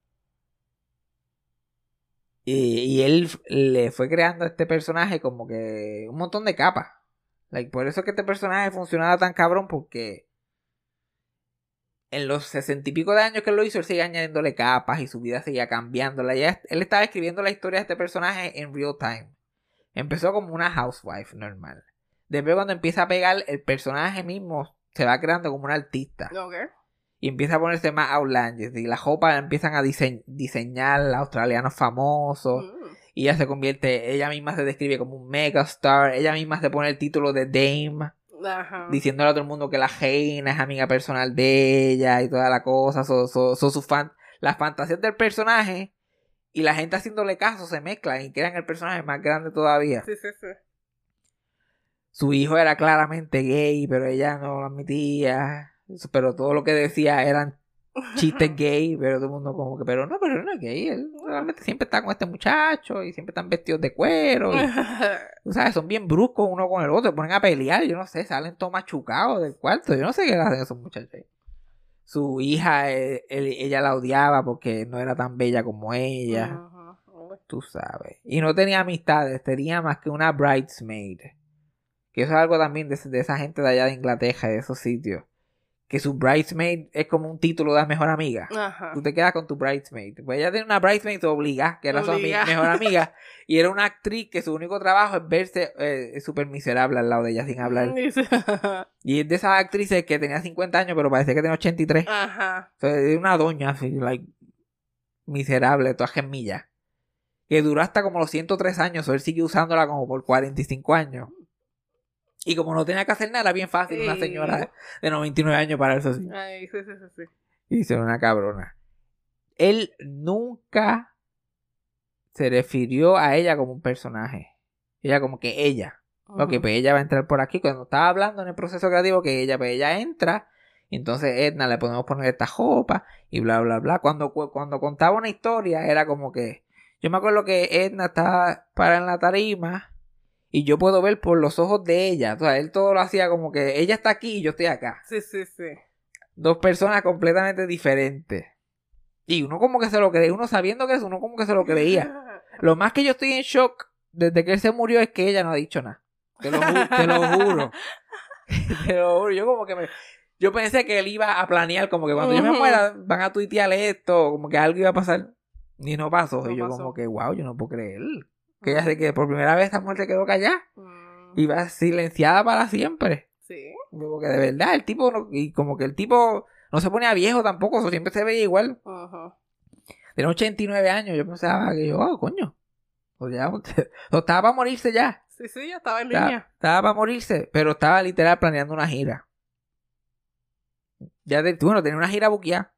Y él le fue creando a este personaje como que un montón de capas. Por eso es que este personaje funcionaba tan cabrón, porque en los 60 y pico de años que él lo hizo, él seguía añadiéndole capas y su vida seguía cambiándola. Él estaba escribiendo la historia de este personaje en real time. Empezó como una housewife normal. Después cuando empieza a pegar, el personaje mismo se va creando como un artista. Okay. Y empieza a ponerse más outlandish. Y las ropas empiezan a diseñar australianos famosos. Y ella se convierte, ella misma se describe como un megastar. Ella misma se pone el título de Dame. Ajá. Diciéndole a todo el mundo que la reina es amiga personal de ella y toda la cosa. Las fantasías del personaje y la gente haciéndole caso se mezclan y crean el personaje más grande todavía. Sí. Su hijo era claramente gay, pero ella no lo admitía. Pero todo lo que decía eran chistes gay, pero todo el mundo como que, pero no es gay. Él realmente siempre está con este muchacho y siempre están vestidos de cuero. Y, tú sabes, son bien bruscos uno con el otro, se ponen a pelear, yo no sé, salen todos machucados del cuarto. Yo no sé qué hacen esos muchachos. Su hija, ella la odiaba porque no era tan bella como ella. Tú sabes. Y no tenía amistades, tenía más que una bridesmaid. Que eso es algo también de esa gente de allá de Inglaterra, de esos sitios. Que su bridesmaid es como un título de mejor amiga. Ajá. Tú te quedas con tu bridesmaid. Pues ella tiene una bridesmaid obligada, que era su mejor amiga. Y era una actriz que su único trabajo es verse súper miserable al lado de ella sin hablar. Y es de esas actrices que tenía 50 años, pero parece que tenía 83. Ajá. O sea, es una doña así, miserable, toda gemilla. Que duró hasta como los 103 años. O él sigue usándola como por 45 años. Y como no tenía que hacer nada, era bien fácil una señora de 99 años para eso así. Ay, sí. Y ser una cabrona. Él nunca se refirió a ella como un personaje. Ella como que ella. Ok, pues ella va a entrar por aquí. Cuando estaba hablando en el proceso creativo que ella, pues ella entra. Y entonces Edna le podemos poner esta jopa y bla, bla, bla. Cuando contaba una historia era como que... Yo me acuerdo que Edna estaba parada en la tarima... Y yo puedo ver por los ojos de ella. O sea, él todo lo hacía como que ella está aquí y yo estoy acá. Sí. Dos personas completamente diferentes. Y uno como que se lo creía. Uno sabiendo que eso, uno como que se lo creía. Lo más que yo estoy en shock desde que él se murió es que ella no ha dicho nada. Te lo juro. Te lo juro. Yo como que yo pensé que él iba a planear como que cuando yo me muera van a tuitear esto. Como que algo iba a pasar. Y no pasó. Y yo como que wow, yo no puedo creer. Que ella sé que por primera vez esta mujer se quedó callada. Iba silenciada para siempre. Sí. Porque de verdad, el tipo no, y como que el tipo no se ponía viejo tampoco, eso siempre se veía igual. Tenía 89 años, yo pensaba que coño. O ya, estaba para morirse ya. Sí, ya estaba en línea. Estaba para morirse, pero estaba literal planeando una gira. Ya tenía una gira buqueada.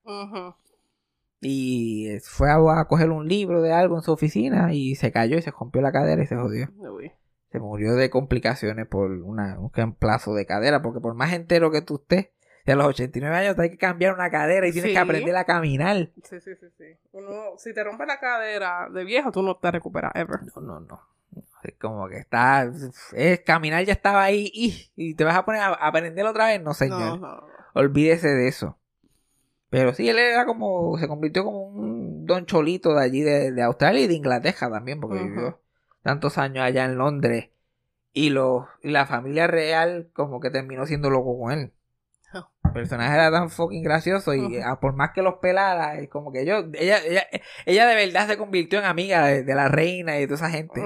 Y fue a coger un libro de algo en su oficina y se cayó y se rompió la cadera y se jodió. Se murió de complicaciones por un reemplazo de cadera, porque por más entero que tú estés, a los 89 años te hay que cambiar una cadera y tienes que aprender a caminar. Sí. Si te rompes la cadera de viejo, tú no te recuperas ever. No. Es como que caminar ya estaba ahí y te vas a poner a aprender otra vez. No, señor. No. Olvídese de eso. Pero sí, él era se convirtió como un don cholito de allí, de Australia y de Inglaterra también, porque vivió tantos años allá en Londres. Y la familia real como que terminó siendo loco con él. El personaje era tan fucking gracioso y por más que los pelara, es como que ella de verdad se convirtió en amiga de la reina y de toda esa gente.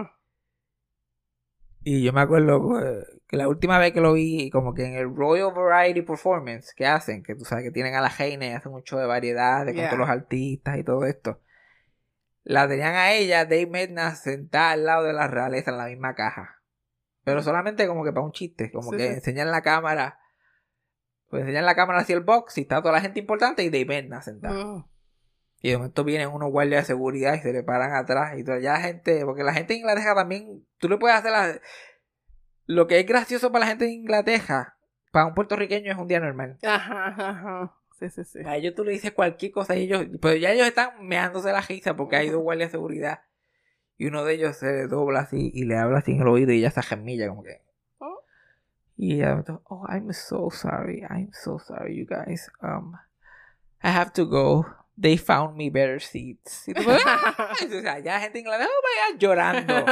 Y yo me acuerdo que la última vez que lo vi, como que en el Royal Variety Performance que hacen, que tú sabes que tienen a la reina y hacen un show de variedad con todos los artistas y todo esto, la tenían a ella, Dame Edna, sentada al lado de la realeza en la misma caja. Pero solamente como que para un chiste, como que enseñan la cámara, pues enseñan la cámara hacia el box y está toda la gente importante y Dame Edna sentada. Y de momento vienen unos guardias de seguridad y se le paran atrás. Y toda ya la gente, porque la gente de Inglaterra también, tú le puedes hacer lo que es gracioso para la gente de Inglaterra, para un puertorriqueño es un día normal. Sí. A ellos tú le dices cualquier cosa y pues ya ellos están meándose la risa porque hay dos guardias de seguridad. Y uno de ellos se dobla así y le habla así en el oído y ya se gemilla como que. Y ella I'm so sorry, you guys. I have to go. They found me better seats. O sea, ya la gente en Inglaterra vaya llorando.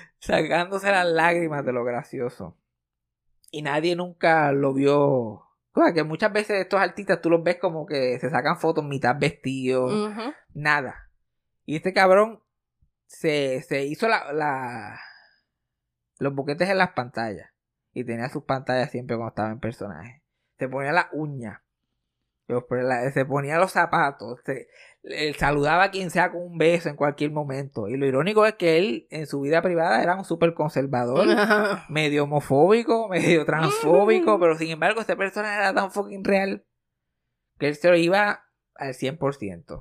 Sacándose las lágrimas de lo gracioso. Y nadie nunca lo vio Cosa que muchas veces estos artistas tú los ves como que se sacan fotos mitad vestidos, nada. Y este cabrón se hizo los boquetes en las pantallas. Y tenía sus pantallas siempre cuando estaba en personaje. Se ponía las uñas. Se ponía los zapatos. Saludaba a quien sea con un beso en cualquier momento. Y lo irónico es que él en su vida privada era un súper conservador. Medio homofóbico, medio transfóbico. Pero sin embargo este personaje era tan fucking real que él se lo iba al 100%.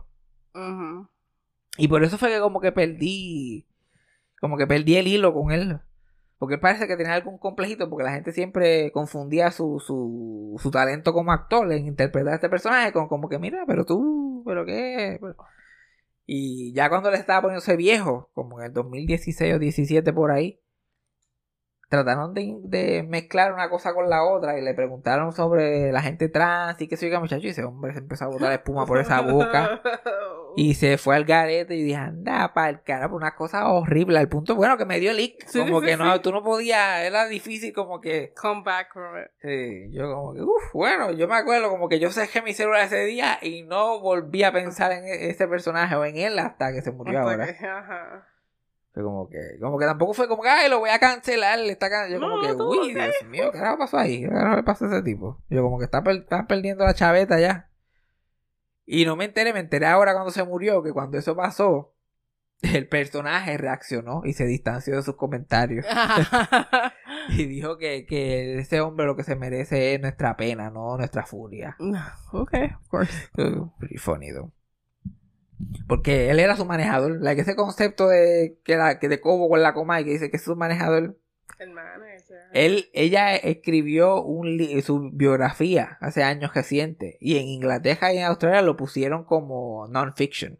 Y por eso fue que como que perdí el hilo con él. Porque él parece que tenía algún complejito, porque la gente siempre confundía su talento como actor en interpretar a este personaje con como que, mira, pero qué. Y ya cuando le estaba poniéndose viejo, como en el 2016 o 17 por ahí, trataron de mezclar una cosa con la otra y le preguntaron sobre la gente trans y qué sé yo, muchacho, y ese hombre se empezó a botar espuma por esa boca y se fue al garete y dije, anda pa'l carajo, una cosa horrible, al punto bueno que me dio leak, como que no, tú no podías, era difícil como que come back from it. Sí, yo como que bueno, yo me acuerdo como que yo cerré mi celular ese día y no volví a pensar en ese personaje o en él hasta que se murió ahora. Fue como que tampoco fue como que, ay, lo voy a cancelar. Yo como que, uy, Dios mío, ¿qué pasó ahí? ¿Qué le pasó a ese tipo? Yo como que está perdiendo la chaveta ya. Y no me enteré ahora cuando se murió, que cuando eso pasó, el personaje reaccionó y se distanció de sus comentarios. Y dijo que ese hombre lo que se merece es nuestra pena, no nuestra furia. Okay, of course. Pretty funny, though. Porque él era su manejador. Ese concepto de Cobo con la coma y que dice que es su manejador. El manager. Ella escribió su biografía hace años recientes. Y en Inglaterra y en Australia lo pusieron como non-fiction.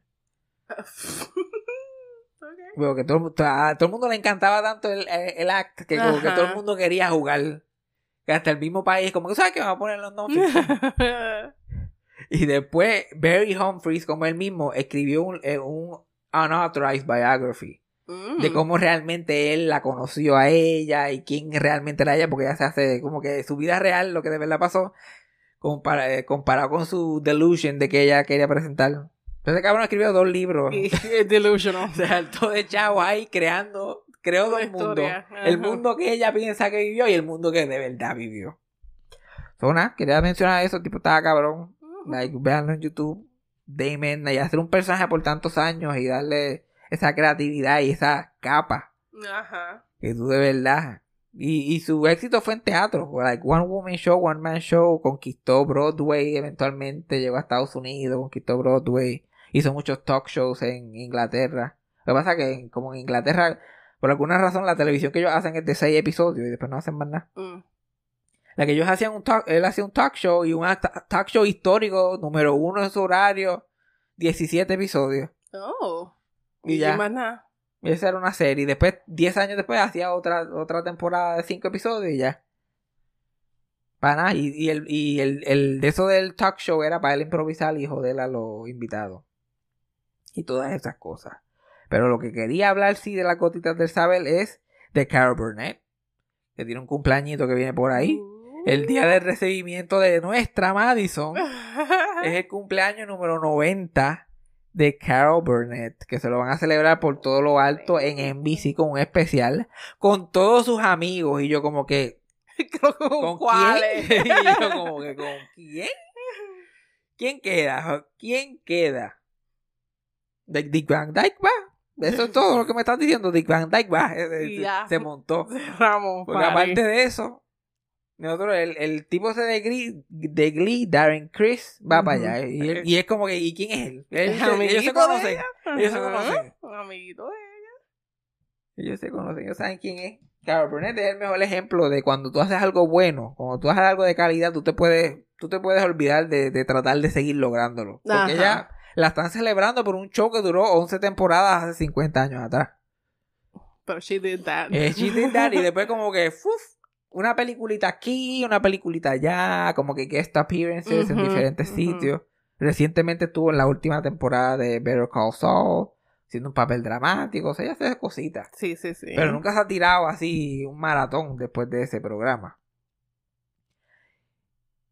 Porque a todo el mundo le encantaba tanto el act que como que todo el mundo quería jugar. Que hasta el mismo país como que ¿sabes qué? Vamos a poner los non-fiction. Y después Barry Humphries, como él mismo, escribió un unauthorized biography de cómo realmente él la conoció a ella y quién realmente era ella, porque ella se hace como que su vida real, lo que de verdad pasó, comparado con su delusion de que ella quería presentar. Entonces, cabrón escribió 2 libros. Delusional. O sea, todo de chavo ahí creó 2 mundos. El mundo que ella piensa que vivió y el mundo que de verdad vivió. Quería mencionar eso, tipo, estaba cabrón. Veanlo en YouTube. Damon, y hacer un personaje por tantos años y darle esa creatividad y esa capa. Que tú de verdad. Y su éxito fue en teatro. One woman show, one man show. Conquistó Broadway eventualmente. Llegó a Estados Unidos, conquistó Broadway. Hizo muchos talk shows en Inglaterra. Lo que pasa es que como en Inglaterra, por alguna razón, la televisión que ellos hacen es de 6 episodios y después no hacen más nada. La que ellos hacían él hacía un talk show y un talk show histórico, número 1 en su horario, 17 episodios. Y ya. Más nada. Y esa era una serie. Y después, 10 años después, hacía otra temporada de 5 episodios y ya. Para nada. Y el de eso del talk show era para él improvisar y joder a los invitados. Y todas esas cosas. Pero lo que quería hablar, sí, de las gotitas del saber es de Carol Burnett. Que tiene un cumpleañito que viene por ahí. El día del recibimiento de nuestra Madison es el cumpleaños número 90 de Carol Burnett, que se lo van a celebrar por todo lo alto en NBC con un especial con todos sus amigos. Y yo como que ¿con cuáles? Y yo como que ¿con quién? ¿Quién queda? Dick Van Dyke va. Eso es todo lo que me están diciendo. Dick Van Dyke va. Se montó. Porque aparte de eso, nosotros, el tipo ese de Glee, Darren Criss, va para allá. Y es como que, ¿y quién es él? Ellos se conocen. Un amiguito de ella. Ellos se conocen, ellos saben quién es. Carol Burnett es el mejor ejemplo de cuando tú haces algo bueno, cuando tú haces algo de calidad, tú te puedes olvidar de tratar de seguir lográndolo. Porque ella la están celebrando por un show que duró 11 temporadas hace 50 años atrás. Pero she did that. She did that. Y después como que una peliculita aquí, una peliculita allá, como que guest appearances en diferentes sitios. Recientemente estuvo en la última temporada de Better Call Saul, haciendo un papel dramático, o sea, ella hace cositas. Sí. Pero nunca se ha tirado así un maratón después de ese programa.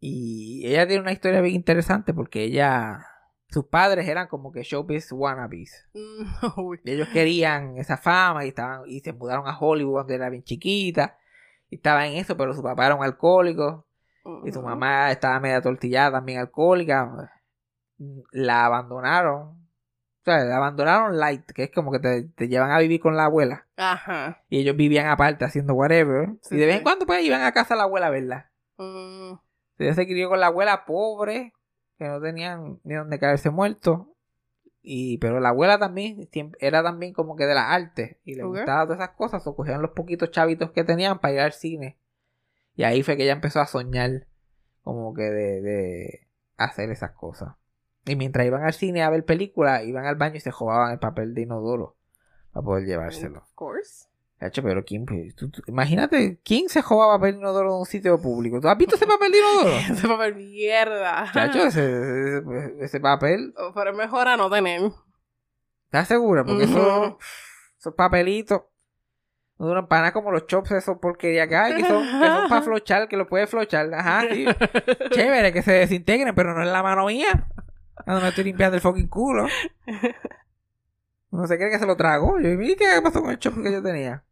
Y ella tiene una historia bien interesante porque sus padres eran como que showbiz wannabes. Y ellos querían esa fama y se mudaron a Hollywood cuando era bien chiquita. Y estaba en eso, pero su papá era un alcohólico. Y su mamá estaba media tortillada, también alcohólica. La abandonaron. O sea, la abandonaron light, que es como que te llevan a vivir con la abuela. Ajá. Y ellos vivían aparte haciendo whatever. Sí, y de vez en cuando pues iban a casa de la abuela a verla. Ella se crió con la abuela pobre, que no tenían ni donde caerse muerto. Pero la abuela también era también como que de las artes. Y le gustaban todas esas cosas. O cogían los poquitos chavitos que tenían para ir al cine. Y ahí fue que ella empezó a soñar como que de hacer esas cosas. Y mientras iban al cine a ver películas, iban al baño y se jodaban el papel de inodoro para poder llevárselo. Of course. Chacho, pero ¿quién? Imagínate, ¿quién se jugaba papel de inodoro en un sitio público? ¿Tú has visto ese papel de inodoro? Ese papel mierda. Chacho, ese papel. Pero es mejor a no tener. ¿Estás segura? Porque esos papelitos no duran para nada como los chops, esos porquerías que hay, que son para flochar, que lo puedes flochar. Ajá, sí. Chévere, que se desintegren, pero no es la mano mía. No me estoy limpiando el fucking culo. Uno se cree que se lo tragó. Yo vi qué pasó con el chop que yo tenía.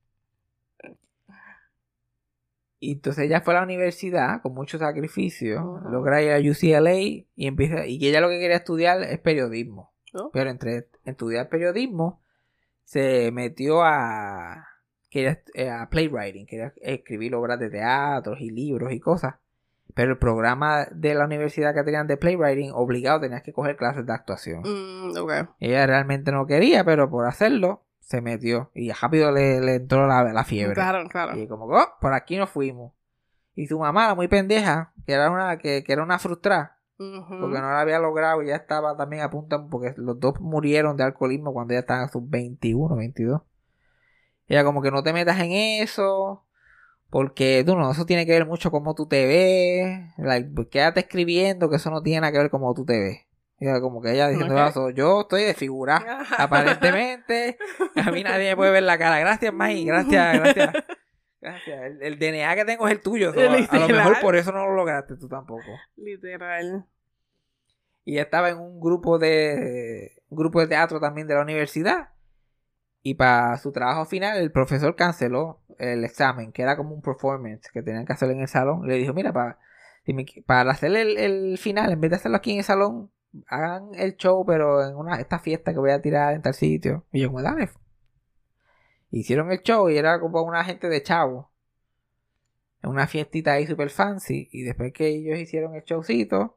Y entonces ella fue a la universidad con mucho sacrificio, logra ir a UCLA y ella lo que quería estudiar es periodismo. Pero entre estudiar periodismo se metió a playwriting, quería escribir obras de teatro y libros y cosas. Pero el programa de la universidad que tenían de playwriting, obligado tenías que coger clases de actuación. Okay. Ella realmente no quería, pero por hacerlo se metió y rápido le entró la fiebre. Claro. Y como, por aquí nos fuimos. Y su mamá, muy pendeja, que era una frustrada, porque no la había logrado y ya estaba también a punto, porque los dos murieron de alcoholismo cuando ella estaba a sus 21, 22. Ella como que no te metas en eso, porque eso tiene que ver mucho cómo tú te ves, quédate escribiendo que eso no tiene nada que ver cómo tú te ves. Y como que ella diciendo, yo estoy de figura, aparentemente, a mí nadie me puede ver la cara. Gracias, May, gracias. El DNA que tengo es el tuyo. A lo mejor por eso no lo lograste tú tampoco. Literal. Y ella estaba en un grupo de teatro también de la universidad. Y para su trabajo final, el profesor canceló el examen, que era como un performance que tenían que hacer en el salón. Y le dijo, mira, para hacer el final, en vez de hacerlo aquí en el salón, hagan el show, pero en esta fiesta que voy a tirar en tal sitio. Y yo, como, dale. Hicieron el show y era como una gente de chavo. En una fiestita ahí super fancy. Y después que ellos hicieron el showcito,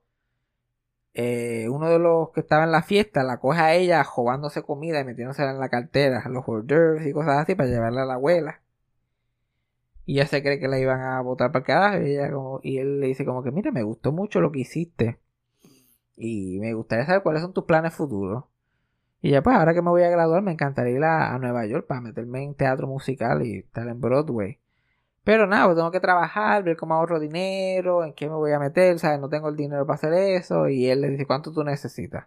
uno de los que estaba en la fiesta la coge a ella robándose comida y metiéndosela en la cartera, los hors d'oeuvres y cosas así para llevarla a la abuela. Y ella se cree que la iban a botar para el carajo. Y él le dice como que, mira, me gustó mucho lo que hiciste. Y me gustaría saber cuáles son tus planes futuros. Y ya pues, ahora que me voy a graduar, me encantaría ir a Nueva York para meterme en teatro musical y estar en Broadway. Pero nada, pues tengo que trabajar, ver cómo ahorro dinero, en qué me voy a meter, ¿sabes? No tengo el dinero para hacer eso. Y él le dice, ¿cuánto tú necesitas?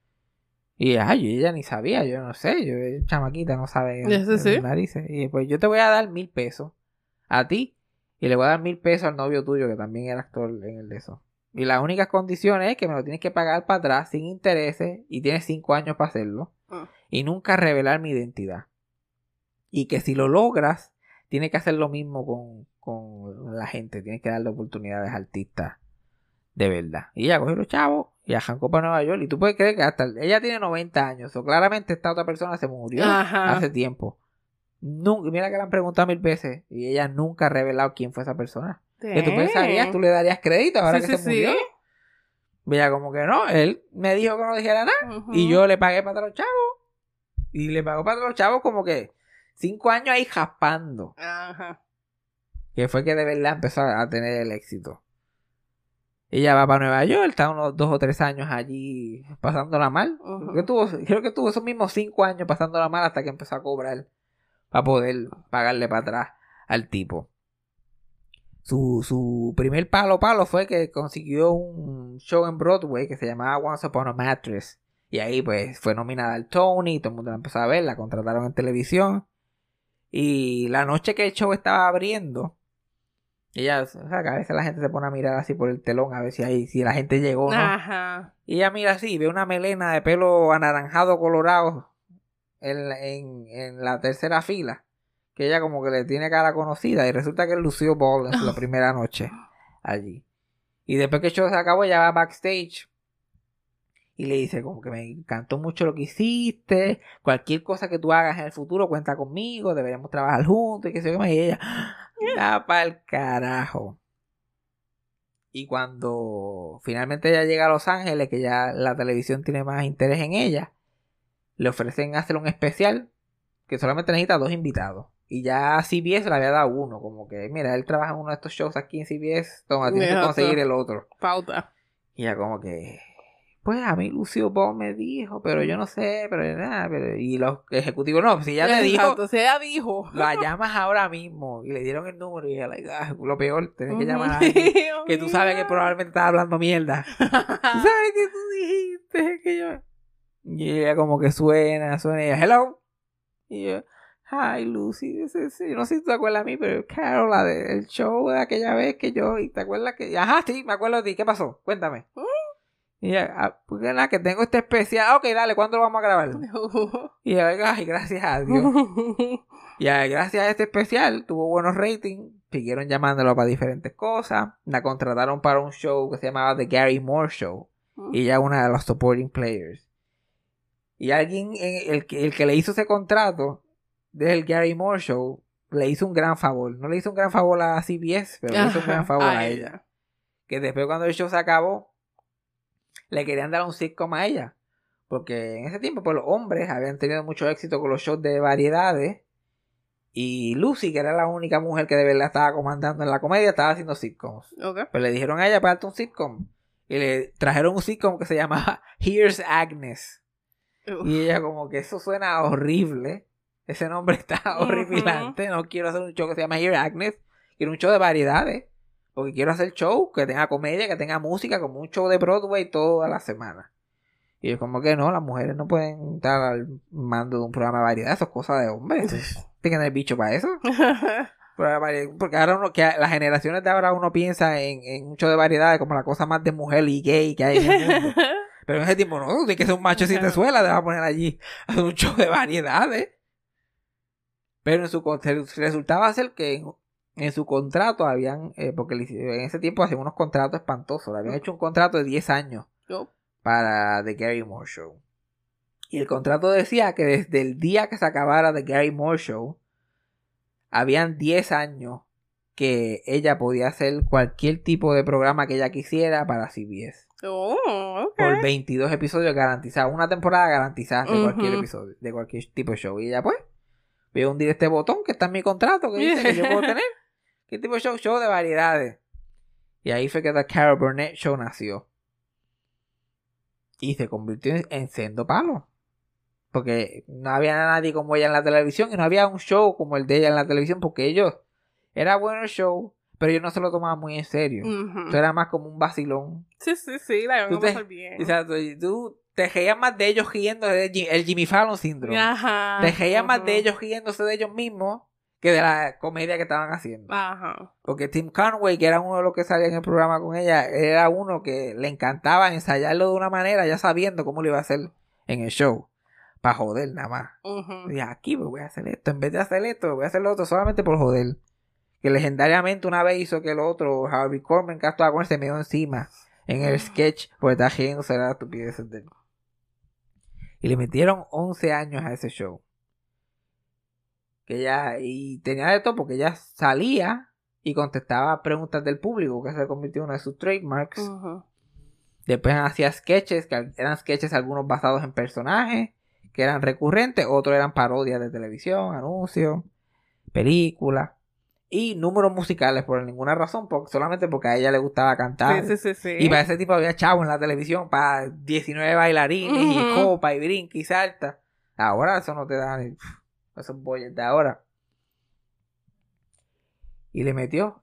Y ella ni sabía, yo no sé, chamaquita no sabe narices. Y pues yo te voy a dar $1,000 a ti y le voy a dar $1,000 al novio tuyo que también era actor en el de eso. Y las únicas condiciones es que me lo tienes que pagar para atrás sin intereses y tienes 5 años para hacerlo. Y nunca revelar mi identidad. Y que si lo logras, tienes que hacer lo mismo con la gente. Tienes que darle oportunidades a artistas de verdad. Y ella cogió los chavos y arrancó para Nueva York. Y tú puedes creer que ella tiene 90 años. O claramente esta otra persona se murió hace tiempo. Mira que le han preguntado 1,000 veces y ella nunca ha revelado quién fue esa persona. Que tú pensarías, tú le darías crédito ahora que se murió. Veía como que no, él me dijo que no dijera nada y yo le pagué para los chavos. Y le pagó para los chavos como que 5 años ahí jaspando. Que fue que de verdad empezó a tener el éxito. Ella va para Nueva York, está unos 2 o 3 años allí pasándola mal. Creo que tuvo esos mismos 5 años pasándola mal hasta que empezó a cobrar para poder pagarle para atrás al tipo. Su primer palo fue que consiguió un show en Broadway que se llamaba Once Upon a Mattress. Y ahí pues fue nominada al Tony, todo el mundo la empezó a ver, la contrataron en televisión. Y la noche que el show estaba abriendo, Y ella, o sea, que a veces la gente se pone a mirar así por el telón a ver si la gente llegó, ¿no? Ajá. Y ella mira así, ve una melena de pelo anaranjado colorado en la tercera fila, que ella como que le tiene cara conocida, y resulta que es Lucille Ball en la primera noche allí. Y después que el show se acabó, ella va backstage y le dice como que me encantó mucho lo que hiciste, cualquier cosa que tú hagas en el futuro cuenta conmigo, deberíamos trabajar juntos y qué sé yo. Y ella, da pa'l carajo. Y cuando finalmente ella llega a Los Ángeles, que ya la televisión tiene más interés en ella, le ofrecen hacer un especial que solamente necesita 2 invitados. Y ya CBS le había dado uno, como que, mira, él trabaja en uno de estos shows aquí en CBS, toma, tienes que conseguir el otro. Pauta. Y ya como que, pues a mí Lucille Ball me dijo, pero yo no sé, pero nada, y los ejecutivos, no, si ella te dijo, exacto, si ella dijo, la llamas ahora mismo, y le dieron el número, y ella, like, lo peor, tenés que llamar a alguien que tú sabes que probablemente estaba hablando mierda. Tú sabes que tú dijiste que yo... Y ella como que suena, y ella, hello. Y yo, hi Lucy, no sé si te acuerdas de mí, pero Carol, la del show de aquella vez que yo, y te acuerdas que, ajá, sí, me acuerdo de ti, ¿qué pasó? Cuéntame. Y ella, porque nada, que tengo este especial, ok, dale, ¿cuándo lo vamos a grabar? Y ella, ay, gracias a Dios. Y gracias a este especial, tuvo buenos ratings, siguieron llamándolo para diferentes cosas, la contrataron para un show que se llamaba The Gary Moore Show, y ella una de los supporting players. Y alguien, el que le hizo ese contrato del Gary Moore Show, le hizo un gran favor. No le hizo un gran favor a CBS, pero le hizo un gran favor a ella. Que después cuando el show se acabó, le querían dar un sitcom a ella. Porque en ese tiempo, pues los hombres habían tenido mucho éxito con los shows de variedades. Y Lucy, que era la única mujer que de verdad estaba comandando en la comedia, estaba haciendo sitcoms. Okay. Pero le dijeron a ella para darte un sitcom. Y le trajeron un sitcom que se llamaba Here's Agnes. Y ella como que eso suena horrible. Ese nombre está horripilante. No quiero hacer un show que se llama Here Agnes. Quiero un show de variedades. Porque quiero hacer show que tenga comedia, que tenga música, como un show de Broadway toda la semana. Y yo como que no, las mujeres no pueden estar al mando de un programa de variedades. Eso es cosa de hombres. Tienen el bicho para eso. Porque ahora que las generaciones de ahora uno piensa en un show de variedades como la cosa más de mujer y gay que hay en el mundo. Pero en ese tiempo no, tienes que ser un macho sin tezuela, te vas a poner allí a hacer un show de variedades. Pero resultaba ser que en su contrato habían, porque en ese tiempo hacían unos contratos espantosos, le habían hecho un contrato de 10 años para The Gary Moore Show. Y el contrato decía que desde el día que se acabara The Gary Moore Show, habían 10 años que ella podía hacer cualquier tipo de programa que ella quisiera para CBS. Por 22 episodios garantizados, una temporada garantizada de cualquier episodio, de cualquier tipo de show. Y ella pues voy a hundir este botón que está en mi contrato que dice que yo puedo tener. ¿Qué tipo de show? Show de variedades. Y ahí fue que The Carol Burnett Show nació. Y se convirtió en sendo palo. Porque no había nadie como ella en la televisión. Y no había un show como el de ella en la televisión. Porque ellos, era bueno el show, pero ellos no se lo tomaban muy en serio. Eso era más como un vacilón. Sí, la iban a pasar bien. Exacto, tú te reías más de ellos riendo el Jimmy Fallon Syndrome. Ajá. Te reías más de ellos riéndose de ellos mismos que de la comedia que estaban haciendo. Ajá. Porque Tim Conway, que era uno de los que salía en el programa con ella, era uno que le encantaba ensayarlo de una manera, ya sabiendo cómo lo iba a hacer en el show. Para joder nada más. Y aquí pues, voy a hacer esto. En vez de hacer esto, voy a hacer lo otro solamente por joder. Que legendariamente una vez hizo que el otro, Harvey Korman, que actuaba con él, se me dio encima en el sketch porque estaba riéndose de la estupidez de él. Y le metieron 11 años a ese show. Que ella, y tenía de todo porque ella salía y contestaba preguntas del público, que se convirtió en uno de sus trademarks. Después hacía sketches, que eran sketches algunos basados en personajes, que eran recurrentes, otros eran parodias de televisión, anuncios, películas. Y números musicales por ninguna razón, solamente porque a ella le gustaba cantar. Sí. Y para ese tipo había chavo en la televisión, para 19 bailarines y copa y brinca y salta. Ahora eso no te da ni esos boyes de ahora. Y le metió,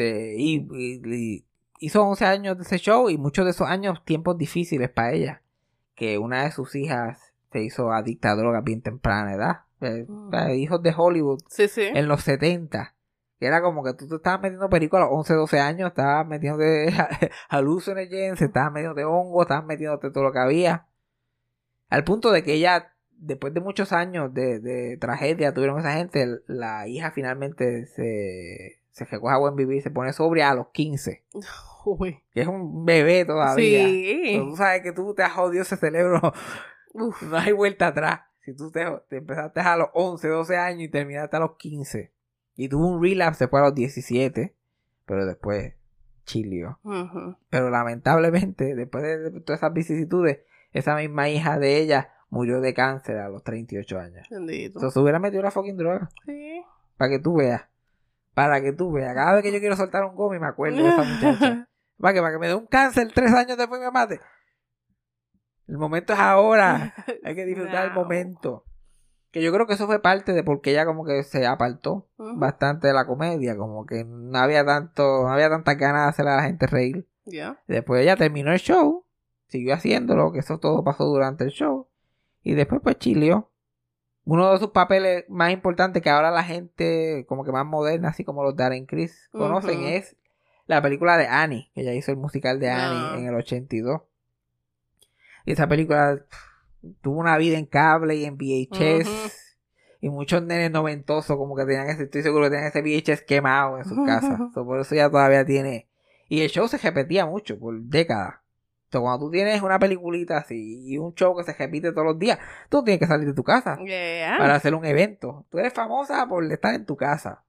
y hizo 11 años de ese show y muchos de esos años tiempos difíciles para ella. Que una de sus hijas se hizo adicta a drogas bien temprana edad. Hijos de Hollywood en los 70. Que era como que tú te estabas metiendo perico a los 11, 12 años, estabas metiéndote hallucinogens, estabas metiéndote hongo, estabas metiéndote todo lo que había. Al punto de que ella, después de muchos años de tragedia, tuvieron esa gente, la hija finalmente se recoge a buen vivir, se pone sobria a los 15. Uy. Que es un bebé todavía. Sí. Pero tú sabes que tú te has jodido ese cerebro. Uf. No hay vuelta atrás. Si tú te empezaste a los 11, 12 años y terminaste a los 15. Y tuvo un relapse después a los 17. Pero después chilió. Uh-huh. Pero lamentablemente, después de todas esas vicisitudes, esa misma hija de ella murió de cáncer a los 38 años. Bendito. Entonces se hubiera metido la fucking droga. Sí. Para que tú veas. Para que tú veas. Cada vez que yo quiero soltar un gomi me acuerdo de esa muchacha. Para que me dé un cáncer 3 años después y me mate. El momento es ahora. Hay que disfrutar el momento. Que yo creo que eso fue parte de porque ella como que se apartó bastante de la comedia. Como que no había tantas ganas de hacer a la gente reír. Yeah. Después ella terminó el show. Siguió haciéndolo. Que eso todo pasó durante el show. Y después pues chileó. Uno de sus papeles más importantes que ahora la gente como que más moderna, así como los Darren Criss conocen, es la película de Annie. Que ella hizo el musical de Annie en el 82. Y esa película tuvo una vida en cable y en VHS. Y muchos nenes noventosos como que tenían ese, estoy seguro que tenían ese VHS quemado en sus casas. Por eso ya todavía tiene. Y el show se repetía mucho por décadas. Entonces cuando tú tienes una peliculita así y un show que se repite todos los días, tú tienes que salir de tu casa para hacer un evento. Tú eres famosa por estar en tu casa.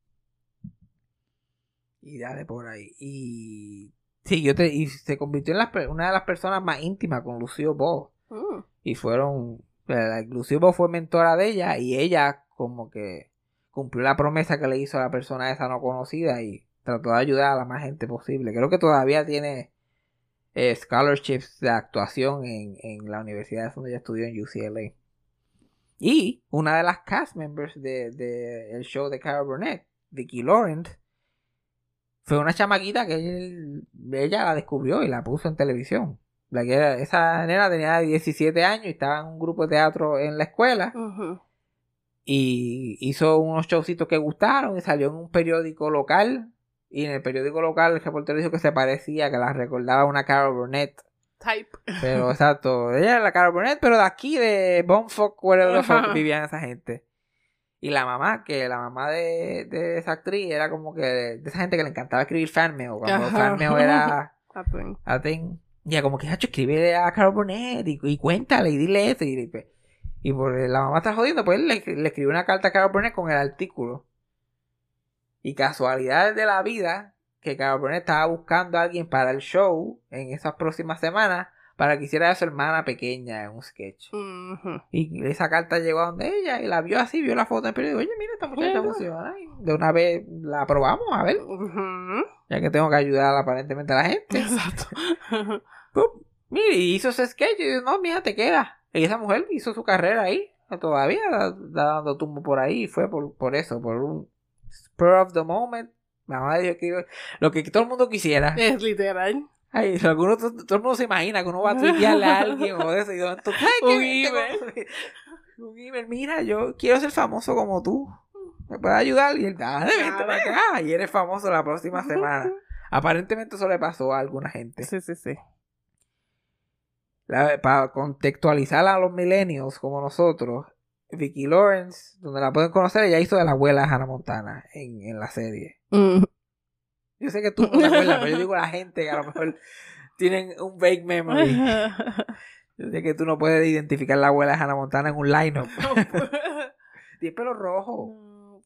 Y dale por ahí. Y sí, y se convirtió en una de las personas más íntimas con Lucille Ball. Y Lucille Ball fue mentora de ella y ella como que cumplió la promesa que le hizo a la persona esa no conocida y trató de ayudar a la más gente posible. Creo que todavía tiene scholarships de actuación en la universidad donde ella estudió en UCLA. Y una de las cast members de el show de Carol Burnett, Vicki Lawrence, fue una chamaquita que ella la descubrió y la puso en televisión. Esa nena tenía 17 años y estaba en un grupo de teatro en la escuela. Y hizo unos showcitos que gustaron y salió en un periódico local. Y en el periódico local el reportero dijo que se parecía, que la recordaba a una Carol Burnett. Type. Pero exacto, ella era la Carol Burnett, pero de aquí, de Bumfuck, wherever the fuck vivían esa gente. Y la mamá de esa actriz era como que de esa gente que le encantaba escribir fanmail. Cuando fanmail era a thing. Y ella como que, hacho, escribe a Carol Burnett y cuéntale y dile eso. Y por la mamá está jodiendo, pues él le escribió una carta a Carol Burnett con el artículo. Y casualidades de la vida, que Carol Burnett estaba buscando a alguien para el show en esas próximas semanas para que hiciera a su hermana pequeña en un sketch. Y esa carta llegó a donde ella y la vio así, vio la foto en el periódico. Oye, mira, esta muchacha emociona. De una vez la probamos, a ver. Ya que tengo que ayudar aparentemente a la gente. Exacto. Mire, y hizo ese sketch y dijo, no, mija, te queda. Y esa mujer hizo su carrera ahí. Todavía está dando tumbo por ahí. Y fue por eso, por un spur of the moment. Mamá dijo que lo que todo el mundo quisiera. Es literal. Ay, todo el mundo se imagina que uno va a tuitearle a alguien o de eso. Y yo, entonces, un email. Mira, yo quiero ser famoso como tú. ¿Me puedes ayudar? Y él, dale, vente para acá. Y eres famoso la próxima semana. Aparentemente eso le pasó a alguna gente. Sí. Para contextualizar a los millennials como nosotros, Vicki Lawrence, donde la pueden conocer, ella hizo de la abuela Hannah Montana en la serie. Yo sé que tú no te acuerdas, pero yo digo a la gente que a lo mejor tienen un vague memory. Yo sé que tú no puedes identificar la abuela de Hannah Montana en un line-up. Tiene pelo rojo.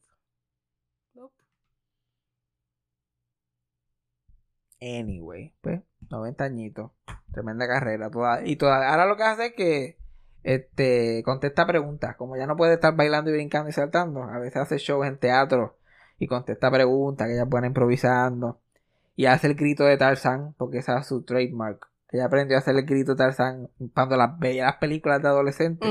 Anyway, pues, 90 añitos. Tremenda carrera. Ahora lo que hace es que contesta preguntas. Como ya no puede estar bailando y brincando y saltando, a veces hace shows en teatro y contesta preguntas que ella pone improvisando. Y hace el grito de Tarzán, porque esa es su trademark. Ella aprendió a hacer el grito de Tarzán cuando veía las películas de adolescentes.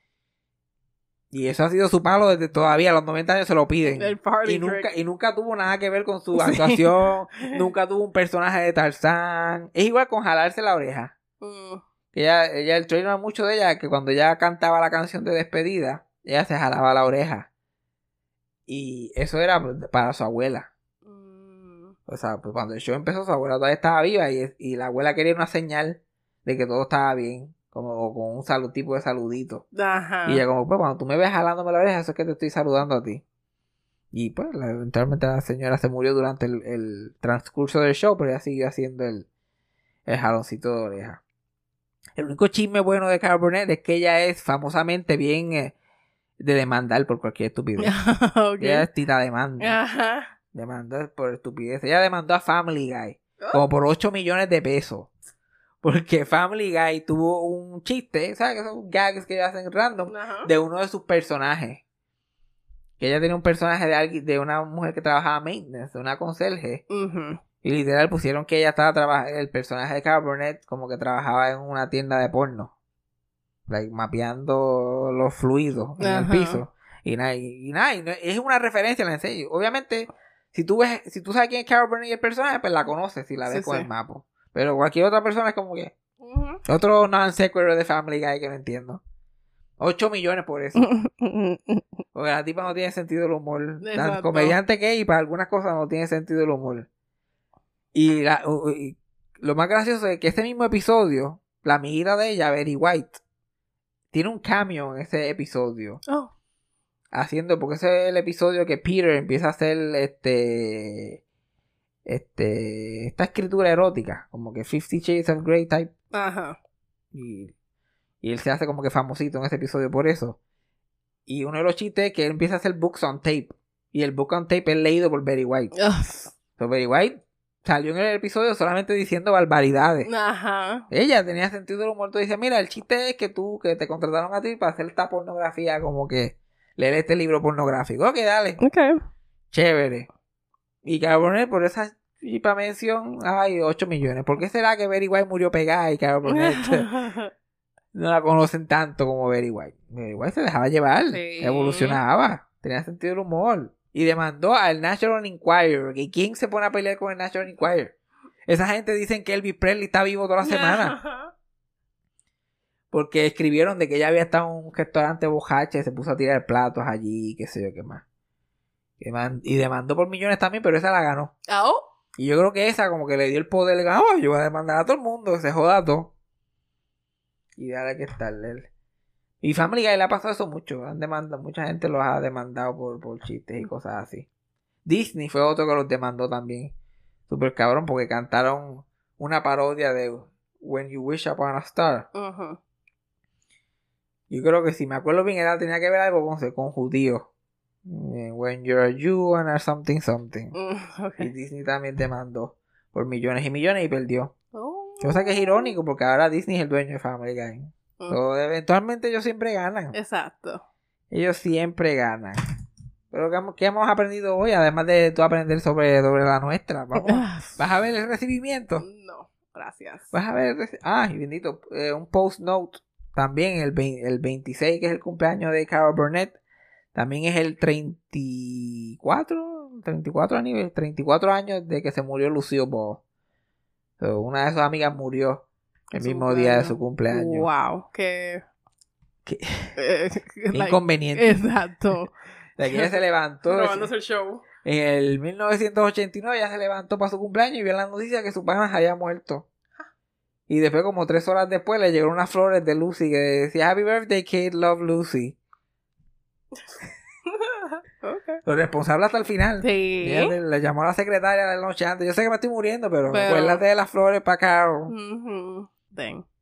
Y eso ha sido su palo desde todavía. A los 90 años se lo piden. Y nunca tuvo nada que ver con su actuación. Nunca tuvo un personaje de Tarzán. Es igual con jalarse la oreja. Ella el trademark mucho de ella, que cuando ella cantaba la canción de despedida, ella se jalaba la oreja. Y eso era para su abuela. O sea, pues cuando el show empezó, su abuela todavía estaba viva y la abuela quería una señal de que todo estaba bien. Como con un tipo de saludito. Ajá. Y ella como, pues cuando tú me ves jalándome la oreja, eso es que te estoy saludando a ti. Y pues eventualmente la señora se murió durante el transcurso del show, pero ella siguió haciendo el jaloncito de oreja. El único chisme bueno de Carol Burnett es que ella es famosamente bien de demandar por cualquier estupidez. Okay. Ella es tita demanda. Ajá. Demanda por estupidez. Ella demandó a Family Guy como por 8 millones de pesos. Porque Family Guy tuvo un chiste, ¿sabes? Que son gags que hacen random, de uno de sus personajes. Que ella tenía un personaje de una mujer que trabajaba maintenance, de una conserje. Y literal pusieron que ella estaba trabajando, el personaje de Carol Burnett como que trabajaba en una tienda de porno. Like, mapeando los fluidos en el piso. Y nada, es una referencia, la enseño. Obviamente, si tú sabes quién es Carol Burnett y el personaje, pues la conoces si la ves con el mapa. Pero cualquier otra persona es como que... Otro non-sequitur de Family Guy que no entiendo. 8 millones por eso. Porque la tipa no tiene sentido del humor. Tan comediante que es, y para algunas cosas no tiene sentido del humor. Y lo más gracioso es que este mismo episodio, la amiguita de ella, Betty White, tiene un cameo en ese episodio. Porque ese es el episodio que Peter empieza a hacer esta escritura erótica, como que 50 Shades of Grey type. Ajá. Y él se hace como que famosito en ese episodio por eso. Y uno de los chistes es que él empieza a hacer books on tape. Y el book on tape es leído por Betty White. Entonces Betty White salió en el episodio solamente diciendo barbaridades. Ajá. Ella tenía sentido del humor. Tú dices, mira, el chiste es que te contrataron a ti para hacer esta pornografía, como que leer este libro pornográfico. Ok, dale. Ok. Chévere. Y Carol Burnett, por esa chipa mención, 8 millones. ¿Por qué será que Betty White murió pegada y Carol Burnett no la conocen tanto como Betty White? Betty White se dejaba llevar, evolucionaba, tenía sentido del humor. Y demandó al National Enquirer. ¿Y quién se pone a pelear con el National Enquirer? Esa gente dicen que Elvis Presley está vivo toda la semana. Porque escribieron de que ella había estado en un restaurante bojacha y se puso a tirar platos allí, qué sé yo qué más. Y demandó por millones también, pero esa la ganó. Y yo creo que esa como que le dio el poder, le ganó, yo voy a demandar a todo el mundo, que se joda todo. Y dale que estarle. Y Family Guy le ha pasado eso mucho. Mucha gente los ha demandado por chistes y cosas así. Disney fue otro que los demandó también. Súper cabrón, porque cantaron una parodia de When You Wish Upon a Star. Yo creo que si me acuerdo bien, tenía que ver algo con judíos. When You're a Jew and a something. Y Disney también demandó por millones y millones y perdió. Cosa que es irónico, porque ahora Disney es el dueño de Family Guy. Eventualmente ellos siempre ganan. Exacto. Ellos siempre ganan. Pero ¿qué hemos aprendido hoy? Además de tú aprender sobre la nuestra. ¿Vas a ver el recibimiento? No, gracias. Vas a ver... bendito. Un post note. También el 26, que es el cumpleaños de Carol Burnett. También es el 34 años de que se murió Lucille Ball. Una de sus amigas murió el mismo día de su cumpleaños. Wow, qué inconveniente. Exacto. De que ella se levantó. Grabándose el show. En el 1989 ella se levantó para su cumpleaños y vio la noticia que su pana había muerto. Y después, como 3 horas después, le llegaron unas flores de Lucy que decía Happy Birthday, Kate, Love Lucy. Okay. Lo responsable hasta el final. Sí. Ella le llamó a la secretaria de la noche antes. Yo sé que me estoy muriendo, pero acuérdate de las flores para Carol.